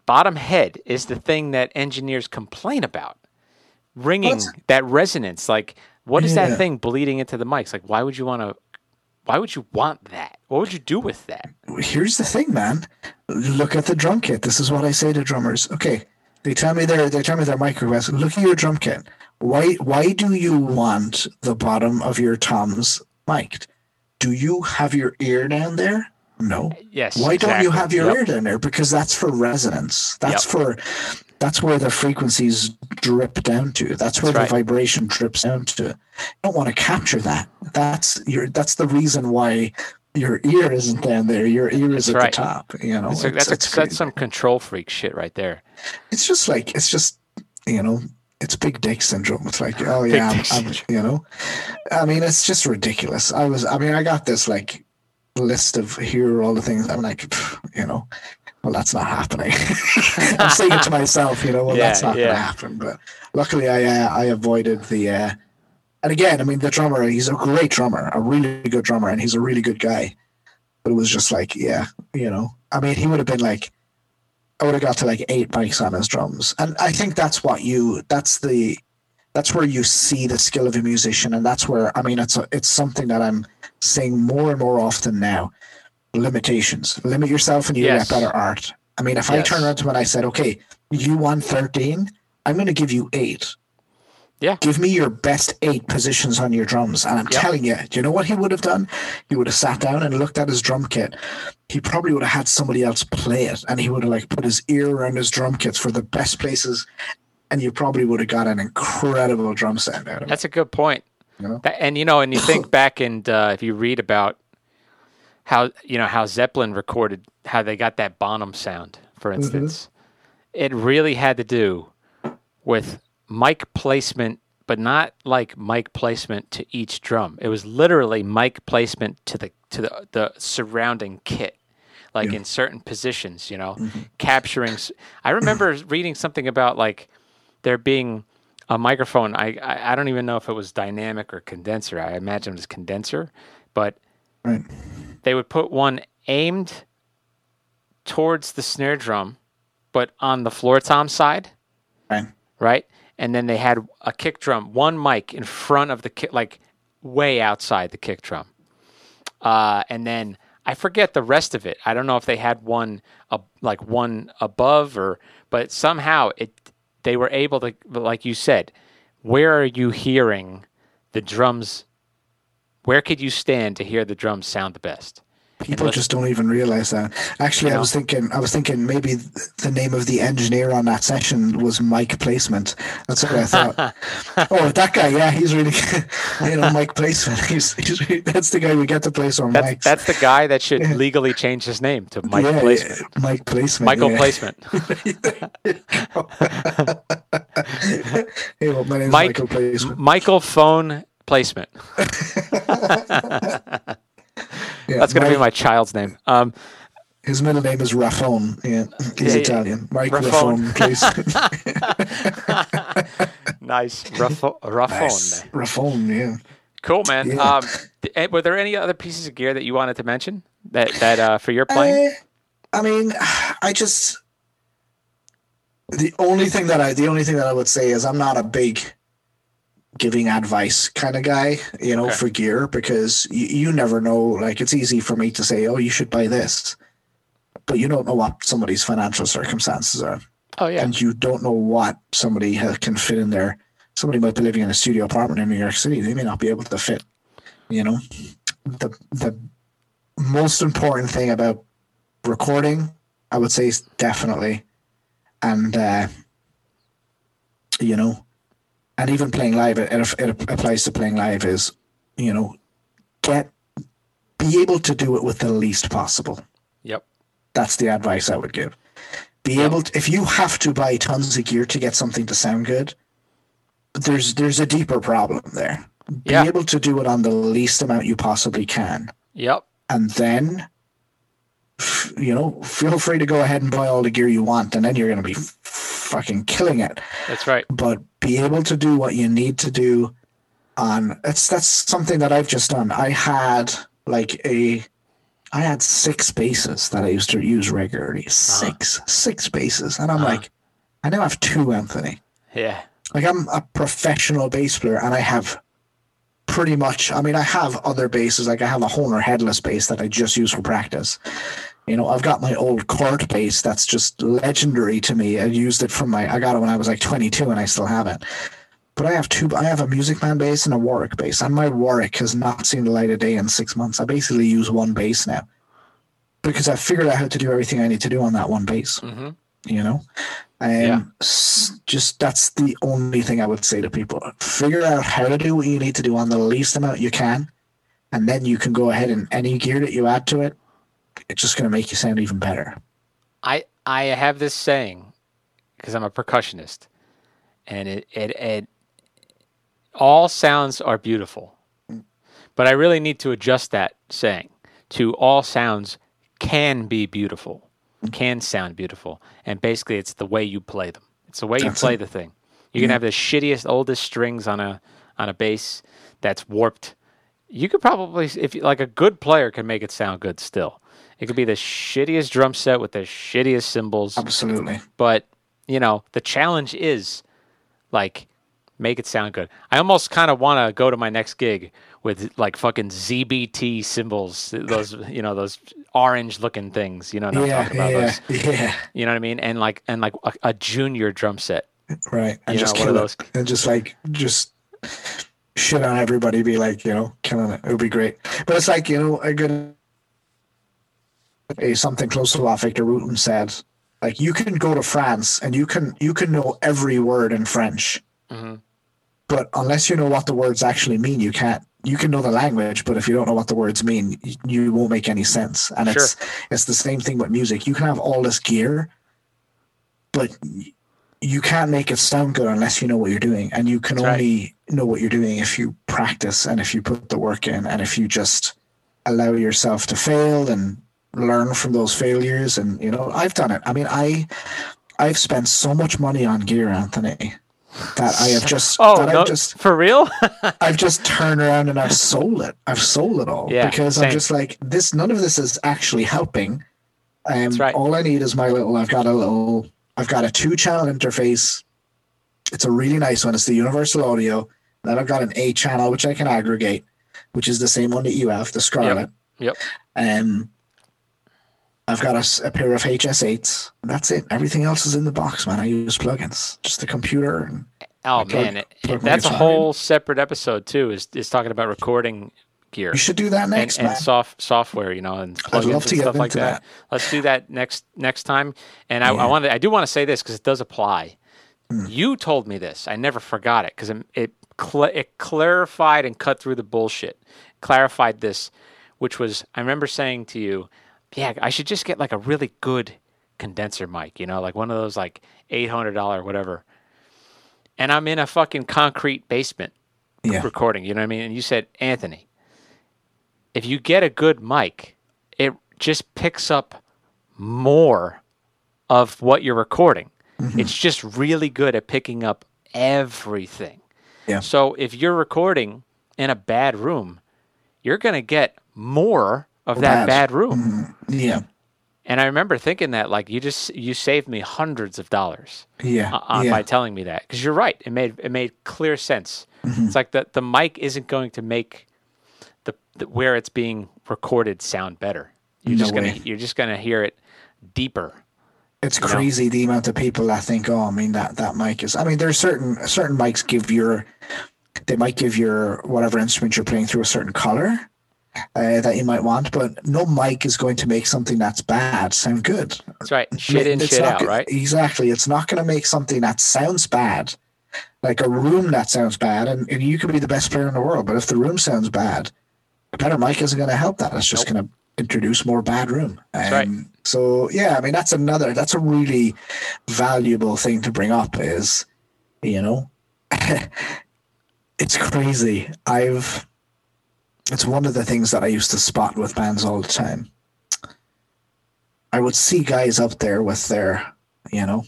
bottom head is the thing that engineers complain about. Ringing, What? that resonance. Like, what is Yeah. that thing bleeding into the mics? Like, why would you want to? Why would you want that? What would you do with that? Here's the thing, man. Look at the drum kit. This is what I say to drummers. Okay, they tell me their they tell me their mic request. Look at your drum kit. Why why do you want the bottom of your toms mic'd? Do you have your ear down there? No. Yes. Why don't you exactly. have your Yep. ear down there? Because that's for resonance. That's Yep. for that's where the frequencies drip down to. That's where That's the right. vibration drips down to. You don't want to capture that. That's your that's the reason why your ear isn't down there. Your ear is That's at right. the top. You know, So it's, that's, it's, a, crazy. that's some control freak shit right there. It's just like it's just you know it's big dick syndrome. It's like oh Big yeah, dick I'm, I'm, syndrome. you know. I mean, it's just ridiculous. I was. I mean, I got this like list of here are all the things. I'm like, pff, you know, well, that's not happening. I'm saying it to myself, you know, well, Yeah, that's not yeah. going to happen. But luckily, I uh, I avoided the. Uh, and again, I mean, the drummer, he's a great drummer, a really good drummer, and he's a really good guy. But it was just like, yeah, you know, I mean, he would have been like, I would have got to like eight mics on his drums, and I think that's what you. That's the. That's where you see the skill of a musician, and that's where I mean, it's a, it's something that I'm saying more and more often now. Limitations. Limit yourself and you Yes. get better art. I mean, if I Yes. turn around to him and I said, okay, you want thirteen, I'm going to give you eight. Yeah. Give me your best eight positions on your drums. And I'm Yep. telling you, do you know what he would have done? He would have sat down and looked at his drum kit. He probably would have had somebody else play it, and he would have like put his ear around his drum kits for the best places, and you probably would have got an incredible drum sound out of it. That's a good point. You know? That, and you know, and you think back and uh, if you read about how you know how Zeppelin recorded how they got that Bonham sound, for instance, it really had to do with mic placement, but not like mic placement to each drum. It was literally mic placement to the to the, the surrounding kit, like Yeah. in certain positions. You know, capturing. s- I remember reading something about like there being a microphone. I, I I don't even know if it was dynamic or condenser. I imagine it was condenser, but Right. they would put one aimed towards the snare drum, but on the floor tom side, Right. right? And then they had a kick drum, one mic in front of the kick, like way outside the kick drum. Uh, and then I forget the rest of it. I don't know if they had one uh, like one above or, but somehow it they were able to, like you said, where are you hearing the drums? Where could you stand to hear the drums sound the best? People let's- just don't even realize that. Actually, You I know? was thinking. I was thinking maybe th- the name of the engineer on that session was Mike Placement. That's what I thought. Oh, that guy. Yeah, he's really. You know, Mike Placement. He's, he's really, that's the guy we get to play some That's mics. that's the guy that should legally change his name to Mike yeah, Placement. yeah, Mike Placement. Michael yeah. Placement. Hey, well, my name's Mike- Michael Placement. Michael Phone Placement. Yeah, That's going to be Mike- my child's name. Um, His middle name is Raffone. Yeah, he's Yeah, yeah. Italian. Mike Raffone. Raffone Placement. nice. Raffo- Raffone. Nice. Raffone. Yeah. Cool, man. Yeah. Um, th- eh, were there any other pieces of gear that you wanted to mention that, that uh, for your playing? Uh, I mean, I just the only thing that I the only thing that I would say is I'm not a big giving advice kind of guy, you know, Okay. for gear because you, you never know. Like it's easy for me to say, "Oh, you should buy this," but you don't know what somebody's financial circumstances are, Oh, yeah. and you don't know what somebody ha- can fit in there. Somebody might be living in a studio apartment in New York City; they may not be able to fit. You know, the the most important thing about recording, I would say, is definitely, and uh, you know, and even playing live, it, it, it applies to playing live. Is you know, get be able to do it with the least possible. Yep. That's the advice I would give. Be Yep. able to, if you have to buy tons of gear to get something to sound good, there's there's a deeper problem there. Be Yeah. able to do it on the least amount you possibly can, Yep. and then f- you know, feel free to go ahead and buy all the gear you want, and then you're going to be f- fucking killing it. That's right. But be able to do what you need to do on it's that's something that I've just done. I had like a I had six basses that I used to use regularly. Uh-huh. Six, six basses, and I'm Uh-huh. like, I now have two, Anthony. Yeah. Like I'm a professional bass player, and I have pretty much. I mean, I have other basses. Like I have a Hohner headless bass that I just use for practice. You know, I've got my old Cort bass that's just legendary to me. I used it from my. I got it when I was like twenty-two, and I still have it. But I have two. I have a Music Man bass and a Warwick bass, and my Warwick has not seen the light of day in six months. I basically use one bass now because I figured out how to do everything I need to do on that one bass. Mm-hmm. You know, um, Yeah. s- just that's the only thing I would say to people. Figure out how to do what you need to do on the least amount you can, and then you can go ahead and any gear that you add to it, it's just going to make you sound even better. I I have this saying because I'm a percussionist, and it it, it all sounds are beautiful, but I really need to adjust that saying to all sounds can be beautiful, can sound beautiful, and basically it's the way you play them. It's the way you That's play it. the thing. You can have the shittiest, oldest strings on a on a bass that's warped. You could probably, if you- like a good player, can make it sound good still. It could be the shittiest drum set with the shittiest cymbals, Absolutely. but you know the challenge is like make it sound good. I almost kind of want to go to my next gig with like fucking Z B T cymbals, those you know those orange looking things. You know what I'm Yeah, talking about? yeah, Those, yeah. you know what I mean? And like and like a, a junior drum set. Right. And You just know, one of kill those. it. And just like, just shit on everybody, be like, you know, killing it. It would be great. But it's like, you know, a good, a, something close to what Victor Rutan said. Like, you can go to France and you can you can know every word in French, hmm but unless you know what the words actually mean, you can't. You can know the language, but if you don't know what the words mean, you, you won't make any sense. And Sure. it's it's the same thing with music. You can have all this gear, but you can't make it sound good unless you know what you're doing. And you can That's right. only know what you're doing if you practice and if you put the work in and if you just allow yourself to fail and learn from those failures. And you know, I've done it. I mean, I I've spent so much money on gear, Anthony, that I have just Oh that no, I've just for real? I've just turned around and I've sold it. I've sold it all Yeah, because same. I'm just like this. None of this is actually helping. Um, That's right. All I need is my little. I've got a little. I've got a two-channel interface. It's a really nice one. It's the Universal Audio. Then I've got an eight channel which I can aggregate, which is the same one that you have, the Scarlett. Yep. Um, I've got a, s- a pair of H S eights. That's it. Everything else is in the box, man. I use plugins, just the computer. And Oh plug- man, it, plug my that's a guitar whole separate episode too. Is is talking about recording gear. you should do that and, next, and man. soft software, you know, and I'd plugins love to and get stuff like into that. that. Let's do that next next time. And I, Yeah. I wanted, I do want to say this because it does apply. Hmm. You told me this. I never forgot it because it it, cl- it clarified and cut through the bullshit. Clarified this, which was I remember saying to you, yeah, I should just get like a really good condenser mic, you know, like one of those like eight hundred dollar whatever. And I'm in a fucking concrete basement Yeah. recording, you know what I mean? And you said, Anthony, if you get a good mic, it just picks up more of what you're recording. Mm-hmm. It's just really good at picking up everything. Yeah. So if you're recording in a bad room, you're going to get more of that Bad. bad room. Mhm. Yeah. And I remember thinking that like you just you saved me hundreds of dollars Yeah. uh, uh, yeah. by telling me that because you're right. It made it made clear sense. Mm-hmm. It's like the the mic isn't going to make the, the where it's being recorded sound better. You're No just gonna way. you're just gonna hear it deeper. It's know? crazy the amount of people that think, oh, I mean that that mic is. I mean, there's certain certain mics give your, they might give your whatever instrument you're playing through a certain color uh, that you might want, but no mic is going to make something that's bad sound good. That's right. Shit in, It's shit not out. go- Right. Exactly. It's not going to make something that sounds bad, like a room that sounds bad, and, and you could be the best player in the world, but if the room sounds bad, a better mic isn't going to help that. It's just Nope. going to introduce more bad room. That's right. Um, So yeah, I mean that's another that's a really valuable thing to bring up is, you know, it's crazy. I've it's one of the things that I used to spot with bands all the time. I would see guys up there with their, you know,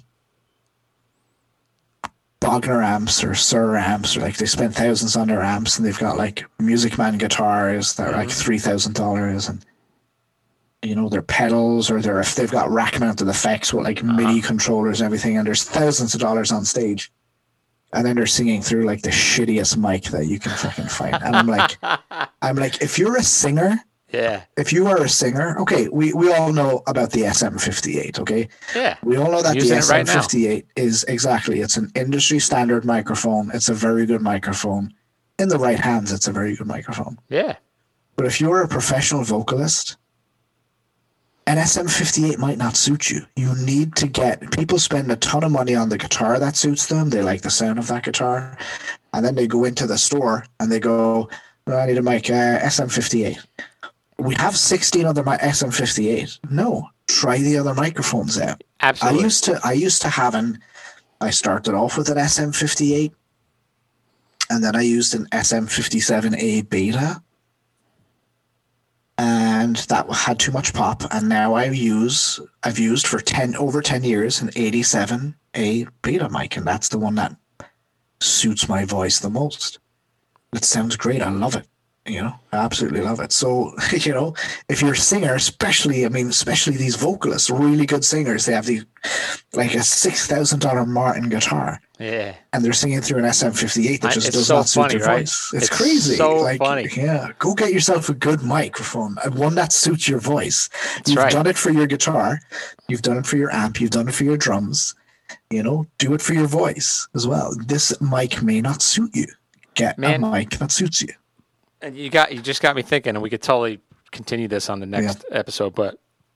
Bogner amps or Sur amps, or like they spend thousands on their amps, and they've got like Music Man guitars that are like three thousand dollars, and you know, their pedals or their if they've got rack mounted effects with like Uh-huh. MIDI controllers and everything, and there's thousands of dollars on stage, and then they're singing through like the shittiest mic that you can fucking find, and I'm like, I'm like, if you're a singer, Yeah. if you are a singer, okay, we we all know about the S M fifty-eight, okay, Yeah. we all know that Using the it right S M fifty-eight is exactly, it's an industry standard microphone. It's a very good microphone. In the right hands, it's a very good microphone. Yeah. But if you're a professional vocalist, an S M fifty-eight might not suit you. You need to get, people spend a ton of money on the guitar that suits them. They like the sound of that guitar. And then they go into the store and they go, oh, I need a mic, uh, S M fifty-eight. We have sixteen other mi- S M fifty-eight. No, try the other microphones out. Absolutely. I used to, I used to have an, I started off with an S M fifty-eight and then I used an S M fifty-seven A beta. And that had too much pop, and now I use I've used for ten over ten years an eighty-seven A beta mic, and that's the one that suits my voice the most. It sounds great. I love it. You know, I absolutely love it. So, you know, if you're a singer, especially, I mean, especially these vocalists, really good singers, they have these like a six thousand dollar Martin guitar, Yeah. and they're singing through an S M fifty-eight that I- just it's does so not suit funny, their right? voice. It's, It's crazy. so like, funny. Yeah, go get yourself a good microphone, and one that suits your voice. That's You've right. done it for your guitar, you've done it for your amp, you've done it for your drums. You know, do it for your voice as well. This mic may not suit you. Get Man. a mic that suits you. And you got you just got me thinking, and we could totally continue this on the next episode, but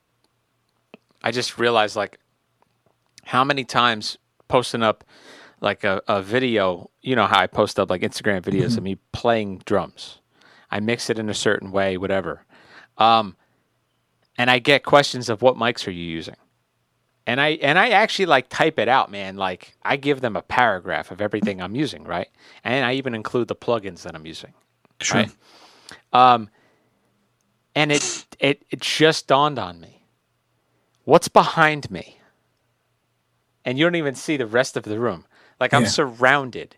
I just realized like how many times posting up like a, a video, you know how I post up like Instagram videos Mm-hmm. of me playing drums. I mix it in a certain way, whatever. Um, and I get questions of what mics are you using? And I and I actually like type it out, man. Like I give them a paragraph of everything I'm using, right? And I even include the plugins that I'm using. Sure. Right? Um, and it, it it just dawned on me. What's behind me? And you don't even see the rest of the room. Like I'm Yeah. surrounded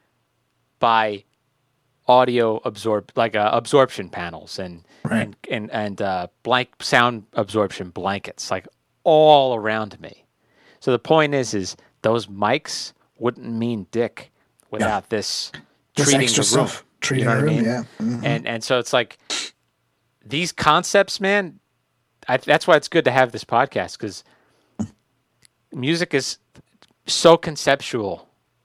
by audio absorb like uh, absorption panels and Right. and and, and uh, blank sound absorption blankets, like all around me. So the point is, is those mics wouldn't mean dick without this This treating extra the room. stuff. Treating You know the what I room, mean? yeah. Mhm. And and so it's like these concepts, man. I, that's why it's good to have this podcast, because music is so conceptual,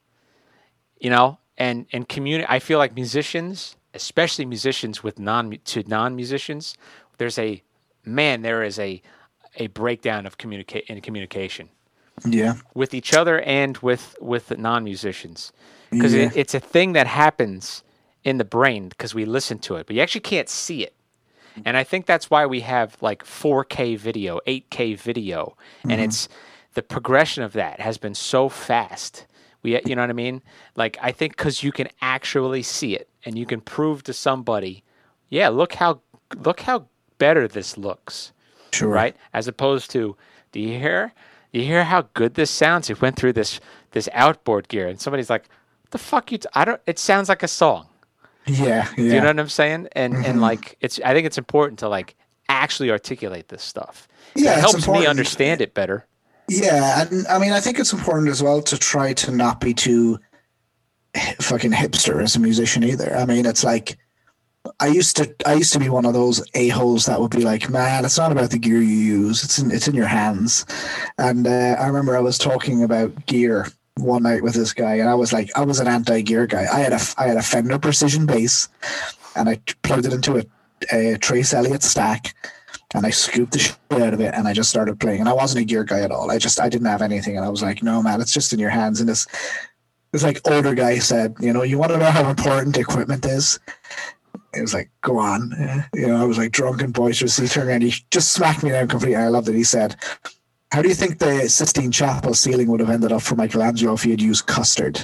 you know. And and community. I feel like musicians, especially musicians with non to non musicians, there's a man. There is a a breakdown of communicate in communication Yeah. with each other and with with the non musicians, because Yeah. it, it's a thing that happens in the brain because we listen to it, but you actually can't see it. And I think that's why we have like four K video, eight K video, and it's the progression of that has been so fast. We, you know what I mean? Like I think because you can actually see it, and you can prove to somebody, yeah, look how look how better this looks, Sure. right? As opposed to, do you hear? Do you hear how good this sounds? It went through this this outboard gear, and somebody's like, "What the fuck you? T- I don't. It sounds like a song." Yeah. Yeah. Do you know what I'm saying? And and like it's I think it's important to like actually articulate this stuff. Yeah, It it's helps me important. understand it better. Yeah, and I mean, I think it's important as well to try to not be too fucking hipster as a musician either. I mean, it's like I used to, I used to be one of those a holes that would be like, man, it's not about the gear you use; it's in, it's in your hands. And uh, I remember I was talking about gear one night with this guy, and I was like, I was an anti-gear guy. I had a, I had a Fender Precision bass, and I plugged it into a, a Trace Elliott stack. And I scooped the shit out of it, and I just started playing. And I wasn't a gear guy at all. I just I didn't have anything, and I was like, "No, man, it's just in your hands." And this this like older guy said, "You know, you want to know how important equipment is?" It was like, "Go on." You know, I was like drunk and boisterous. He turned around, he just smacked me down completely. I loved it. He said, "How do you think the Sistine Chapel ceiling would have ended up for Michelangelo if he had used custard?"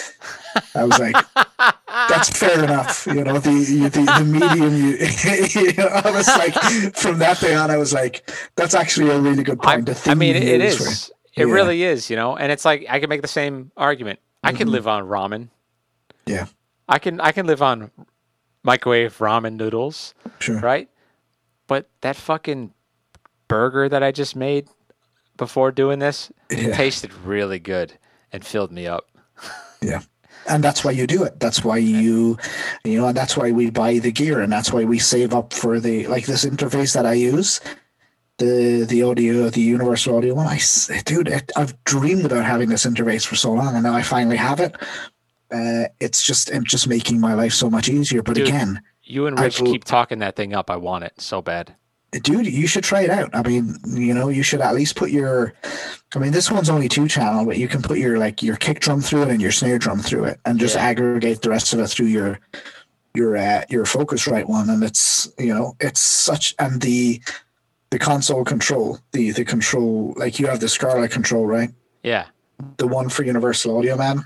I was like, that's fair enough. You know, the the, the medium, you, you know, I was like, from that day on, I was like, that's actually a really good I, point. The I thing mean, you it, it use is. for- It yeah. really is, you know. And it's like I can make the same argument. I can live on ramen. Yeah, I can I can live on microwave ramen noodles, sure. right? But that fucking burger that I just made before doing this Yeah. tasted really good and filled me up. Yeah. And that's why you do it. That's why you, you know, and that's why we buy the gear, and that's why we save up for the, like this interface that I use, the the audio, the universal audio one. I, s- dude, it, I've dreamed about having this interface for so long, and now I finally have it. Uh, it's just, it's just making my life so much easier. But Dude, again, you and I've, Rich keep talking that thing up. I want it so bad. dude, you should try it out. I mean, you know, you should at least put your, I mean, this one's only two channel, but you can put your, like, your kick drum through it and your snare drum through it, and just Yeah. aggregate the rest of it through your your uh, your Focusrite one. And it's, you know, it's such, and the the console control, the the control, like you have the Scarlett control, right? Yeah. The one for Universal Audio, man.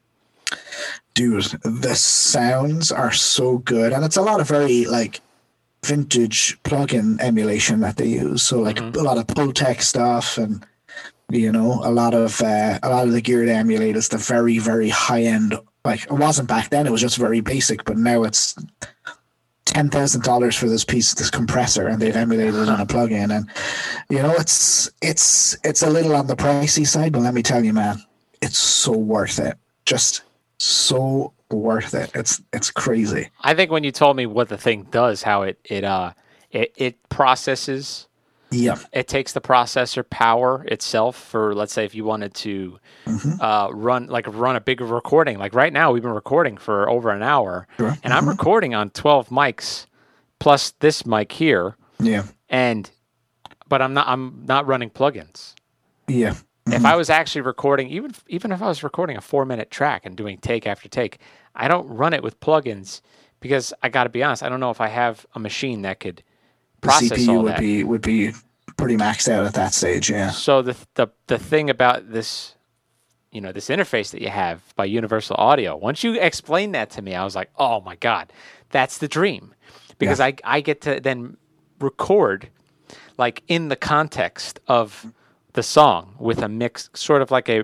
Dude, the sounds are so good, and it's a lot of very like vintage plugin emulation that they use. So like Mhm. a lot of Pultec stuff, and you know, a lot of uh, a lot of the gear to emulate is the very very high end. Like it wasn't back then; it was just very basic. But now it's ten thousand dollars for this piece, this compressor, and they've emulated it on a plugin. And you know, it's it's it's a little on the pricey side, but let me tell you, man, it's so worth it. Just so worth it. It's it's crazy. I think when you told me what the thing does, how it it uh it, it processes, Yeah. it takes the processor power itself for, let's say, if you wanted to Mm-hmm. uh, run like run a big recording. Like right now, we've been recording for over an hour, Sure. and I'm recording on twelve mics plus this mic here, Yeah. and but I'm not I'm not running plugins. Yeah. If I was actually recording, even even if I was recording a four minute track and doing take after take, I don't run it with plugins because I got to be honest, I don't know if I have a machine that could The process C P U all would that. be would be pretty maxed out at that stage. Yeah. So the the the thing about this, you know, this interface that you have by Universal Audio, once you explained that to me, I was like, oh my god, that's the dream, because Yeah. I I get to then record like in the context of the song with a mix, sort of like a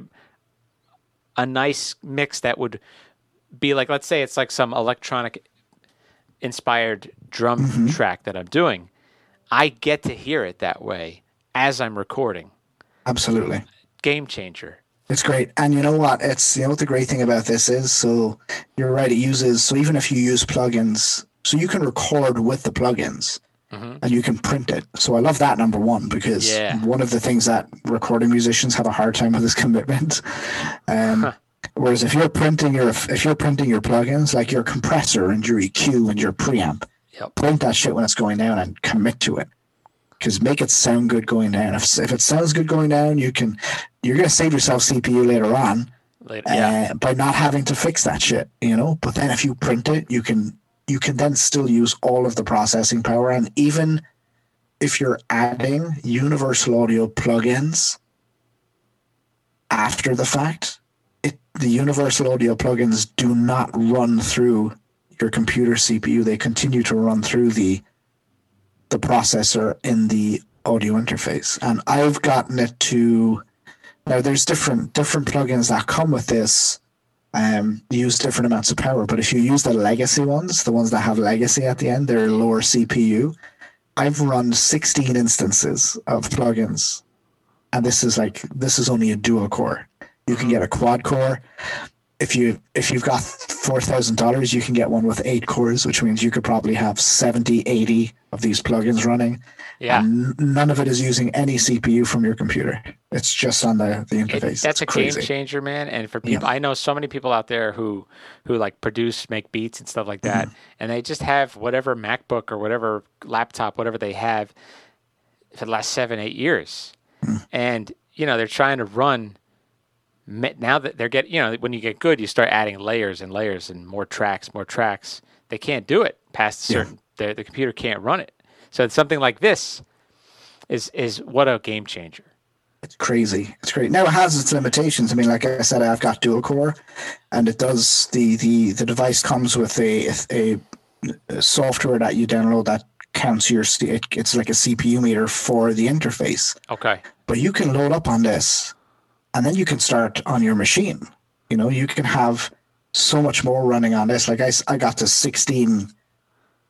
a nice mix that would be like, let's say it's like some electronic inspired drum Mm-hmm. track that I'm doing. I get to hear it that way as I'm recording. Absolutely. Game changer. It's great. And you know what? It's, you know what the great thing about this is? So you're right, it uses, so even if you use plugins, so you can record with the plugins Mhm. and you can print it. So I love that, number one, because Yeah. one of the things that recording musicians have a hard time with is commitment. Um, whereas if you're printing your if you're printing your plugins, like your compressor and your E Q and your preamp, Yep. print that shit when it's going down and commit to it. Because make it sound good going down. If if it sounds good going down, you can you're gonna save yourself C P U later on, Later. Yeah. uh, by not having to fix that shit, you know. But then if you print it, you can you can then still use all of the processing power, and even if you're adding Universal Audio plugins after the fact, it the Universal Audio plugins do not run through your computer C P U. They continue to run through the the processor in the audio interface. And I've gotten it to now there's different different plugins that come with this, um use different amounts of power. But if you use the legacy ones, the ones that have legacy at the end, they're lower C P U. I've run sixteen instances of plugins, and this is like this is only a dual core. You can get a quad core. If you if you've got four thousand dollars, you can get one with eight cores, which means you could probably have seventy, eighty of these plugins running. Yeah. And none of it is using any C P U from your computer. It's just on the, the It- interface. that's it's a crazy. game changer, man. And for people, I know so many people out there who who like produce, make beats and stuff like that, and they just have whatever MacBook or whatever laptop, whatever they have for the last seven, eight years, and you know they're trying to run. me- Now that they're getting, you know, when you get good, you start adding layers and layers and more tracks, more tracks. They can't do it past a Yeah. certain. The, the computer can't run it. So it's something like this is is what a game changer. It's crazy. It's great. Now it has its limitations. I mean, like I said, I've got dual core, and it does the the the device comes with a a, a software that you download that counts your. C- It, it's like a C P U meter for the interface. Okay. But you can load up on this, and then you can start on your machine. You know, you can have so much more running on this. Like I, s- I got to sixteen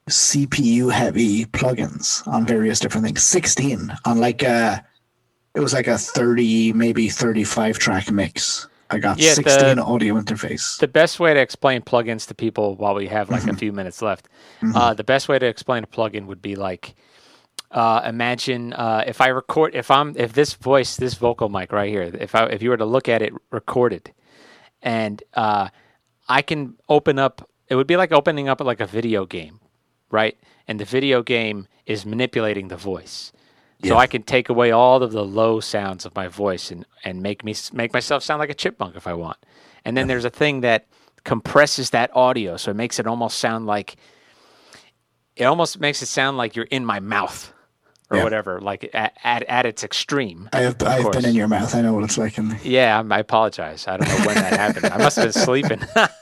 C P U heavy plugins on various different things. sixteen on like a, it was like a thirty, maybe thirty-five track mix. I got Yeah, sixteen the- audio interface. The best way to explain plugins to people while we have like a few minutes left, uh, the best way to explain a plugin would be like, uh, imagine uh, if I record, if I'm, if this voice, this vocal mic right here, if I, if you were to look at it recorded, and uh, I can open up, it would be like opening up like a video game, right? And the video game is manipulating the voice. So Yeah. I can take away all of the low sounds of my voice and, and make me make myself sound like a chipmunk if I want. And then there's a thing that compresses that audio, so it makes it almost sound like it almost makes it sound like you're in my mouth or Yeah. whatever, like at, at at its extreme. I have of I've course. been in your mouth. I know what it's like. In Yeah, I'm- I apologize. I don't know when that happened. I must have been sleeping.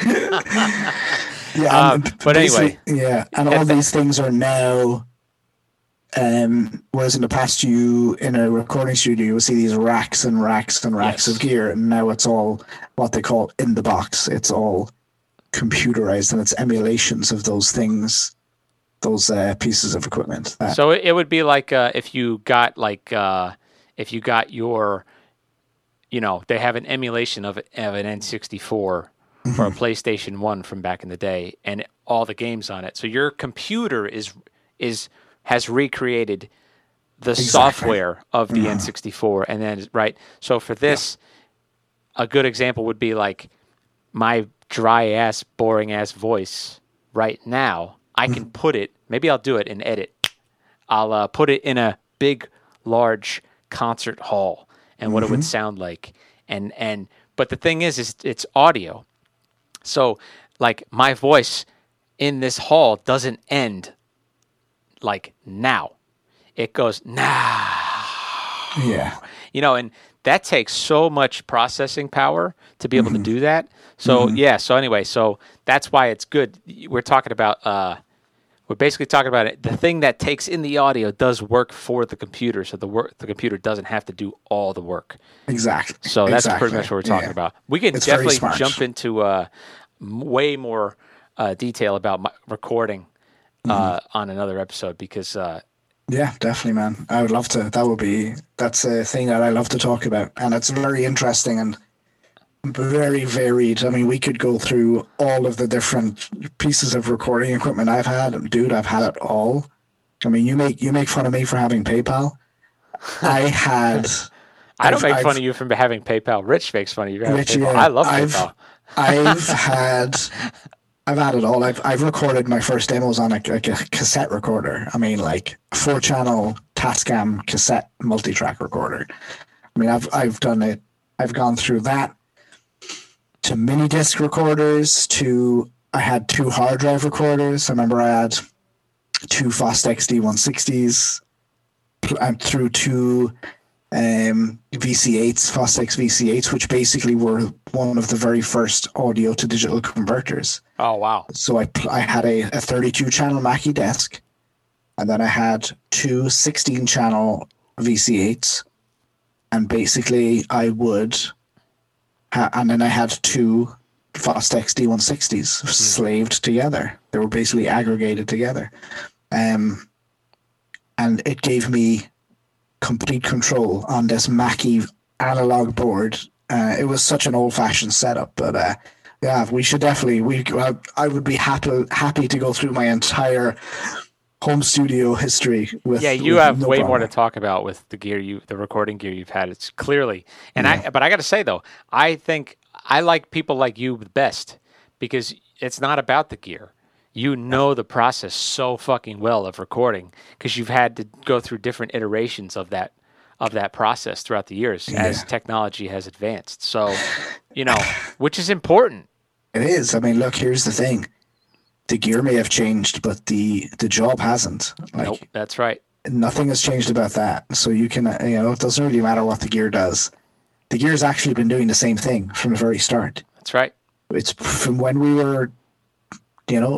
yeah, Um, and but anyway. basically- yeah, and all these things are now. Um, whereas in the past, you in a recording studio, you would see these racks and racks and racks Yes. of gear, and now it's all what they call in the box. It's all computerized, and it's emulations of those things, those uh, pieces of equipment. That, So it, it would be like uh, if you got like uh, if you got your, you know, they have an emulation of, of an N sixty-four or a PlayStation One from back in the day, and all the games on it. So your computer is is has recreated the Exactly. software of the N sixty-four, and then right. So for this, a good example would be like my dry ass, boring ass voice right now. I can put it. Maybe I'll do it in edit. I'll uh, put it in a big, large concert hall, and what it would sound like. And and but the thing is, is it's audio. So like my voice in this hall doesn't end like now. It goes now. yeah, You know, and that takes so much processing power to be able to do that. So yeah, so anyway, so that's why it's good. We're talking about uh we're basically talking about it. The thing that takes in the audio does work for the computer, so the work the computer doesn't have to do all the work. exactly. So that's exactly. pretty much what we're talking Yeah. about. We can It's very definitely smart. jump into uh, m- way more uh, detail about my recording uh, on another episode because uh, Yeah, definitely, man. I would love to. That would be, that's a thing that I love to talk about. And it's very interesting and very varied. I mean, we could go through all of the different pieces of recording equipment I've had. Dude, I've had it all. I mean, you make you make fun of me for having PayPal. I had. I don't I've- make fun I've- of you for having PayPal. Rich makes fun of you for having Rich, PayPal. yeah, I love I've- PayPal. I've had, I've had it all. I've I've recorded my first demos on a, like a cassette recorder. I mean, like four channel Tascam cassette multi track recorder. I mean, I've I've done it. I've gone through that to mini disc recorders. To I had two hard drive recorders. I remember I had two Fostex D one sixties. And through two um, V C eights, Fostex V C eights, which basically were one of the very first audio to digital converters. Oh, wow. So I pl- I had a, a thirty-two channel Mackie desk, and then I had two sixteen channel V C eights, and basically I would, ha- and then I had two Fostex D one sixties slaved together. They were basically aggregated together, um, and it gave me complete control on this Mackie analog board. Uh, it was such an old-fashioned setup, but uh, yeah, we should definitely. We I, I would be happy happy to go through my entire home studio history with. Yeah, you with have no way more to problem. talk about with the gear you, the recording gear you've had. It's clearly, and I, but I got to say though, I think I like people like you the best because it's not about the gear. You know the process so fucking well of recording because you've had to go through different iterations of that of that process throughout the years as Yeah. technology has advanced. So, you know, which is important. It is. I mean, look. Here's the thing: the gear may have changed, but the the job hasn't. Like Nope, that's right. nothing has changed about that. So you can, uh, you know, it doesn't really matter what the gear does. The gear's actually been doing the same thing from the very start. That's right. It's from when we were, you know,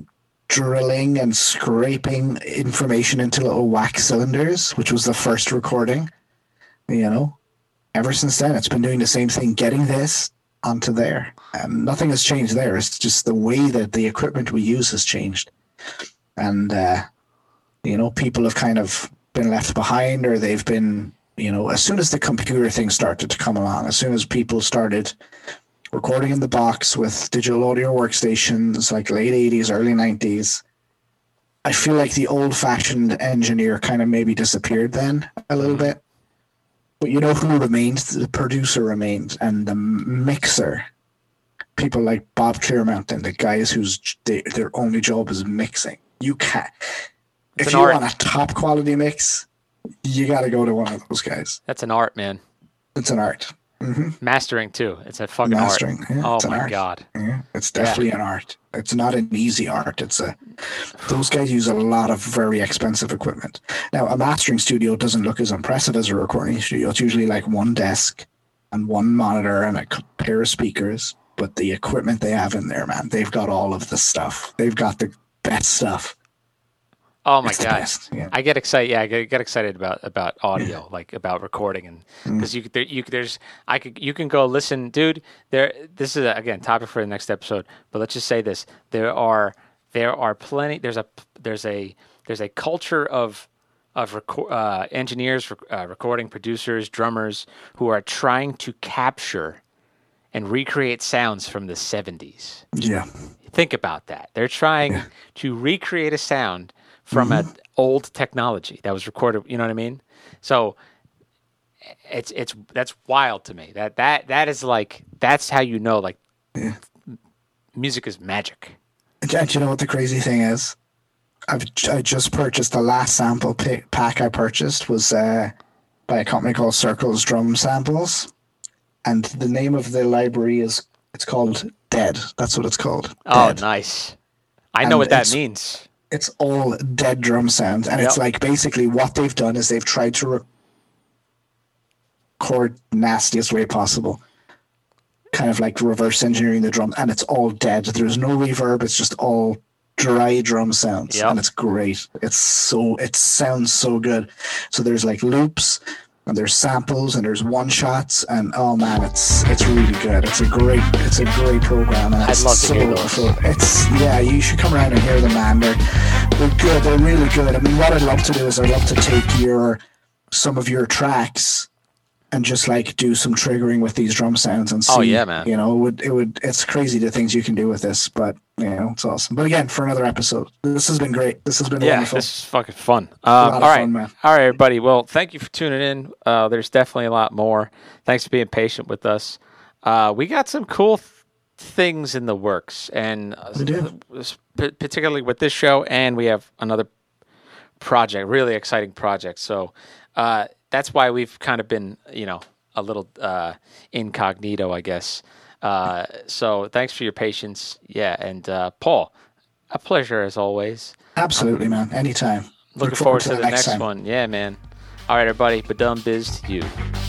drilling and scraping information into little wax cylinders, which was the first recording. You know, ever since then, it's been doing the same thing, getting this onto there. And nothing has changed there. It's just the way that the equipment we use has changed. and uh, you know, people have kind of been left behind, or they've been, you know, as soon as the computer thing started to come along, as soon as people started recording in the box with digital audio workstations, like late eighties, early nineties, I feel like the old-fashioned engineer kind of maybe disappeared then a little bit. But you know who remained? The producer remained, and the mixer. People like Bob Clearmountain, the guys whose they, their only job is mixing. You can't. If you want a top quality mix, you got to go to one of those guys. That's an art, man. It's an art. Mm-hmm. Mastering too. It's a fucking Mastering, art. Yeah, oh my art. god. Yeah, it's definitely yeah. an art. It's not an easy art. It's a. Those guys use a lot of very expensive equipment. Now, a mastering studio doesn't look as impressive as a recording studio. It's usually like one desk and one monitor and a pair of speakers. But the equipment they have in there, man, they've got all of the stuff. They've got the best stuff. Oh my god! Yeah. I get excited. Yeah, I get, get excited about, about audio, yeah. like about recording, and because mm. you there, you there's I could you can go listen, dude. There, this is a, again topic for the next episode. But let's just say this: there are there are plenty. There's a there's a there's a culture of of reco- uh, engineers, uh, recording producers, drummers who are trying to capture and recreate sounds from the seventies. Yeah, think about that. They're trying yeah. to recreate a sound from mm-hmm. an old technology that was recorded, you know what I mean? So it's it's that's wild to me. That that that is like that's how you know like yeah. music is magic. And you know what the crazy thing is? I've I just purchased the last sample pack I purchased was uh, by a company called Circles Drum Samples, and the name of the library is it's called Dead. That's what it's called. Oh, Dead. Nice. I know and what that means. It's all dead drum sounds, and yep. it's like basically what they've done is they've tried to record nastiest way possible, kind of like reverse engineering the drum, and it's all dead. There's no reverb. It's just all dry drum sounds, yep. and it's great. It's so it sounds so good. So there's like loops, and there's samples, and there's one shots, and oh man, it's it's really good. It's a great it's a great program, and it's I'd love so to hear those. It's yeah, you should come around and hear them, man. They're they're good. They're really good. I mean, what I'd love to do is I'd love to take your some of your tracks and just like do some triggering with these drum sounds and see. Oh yeah, man. You know, it would it would it's crazy the things you can do with this, but you know, it's awesome. But again, for another episode, this has been great. This has been yeah, wonderful. This is fucking fun. Um, all right, fun, man. all right, everybody. Well, thank you for tuning in. Uh, there's definitely a lot more. Thanks for being patient with us. Uh, we got some cool th- things in the works, and uh, we do. particularly with this show, and we have another project, really exciting project. So uh, that's why we've kind of been, you know, a little uh, incognito, I guess. Uh, so thanks for your patience. Yeah. And, uh, Paul, a pleasure as always. Absolutely, um, man. Anytime. Looking Look forward, forward to, to the next, next one. Yeah, man. All right, everybody. Badum biz to you.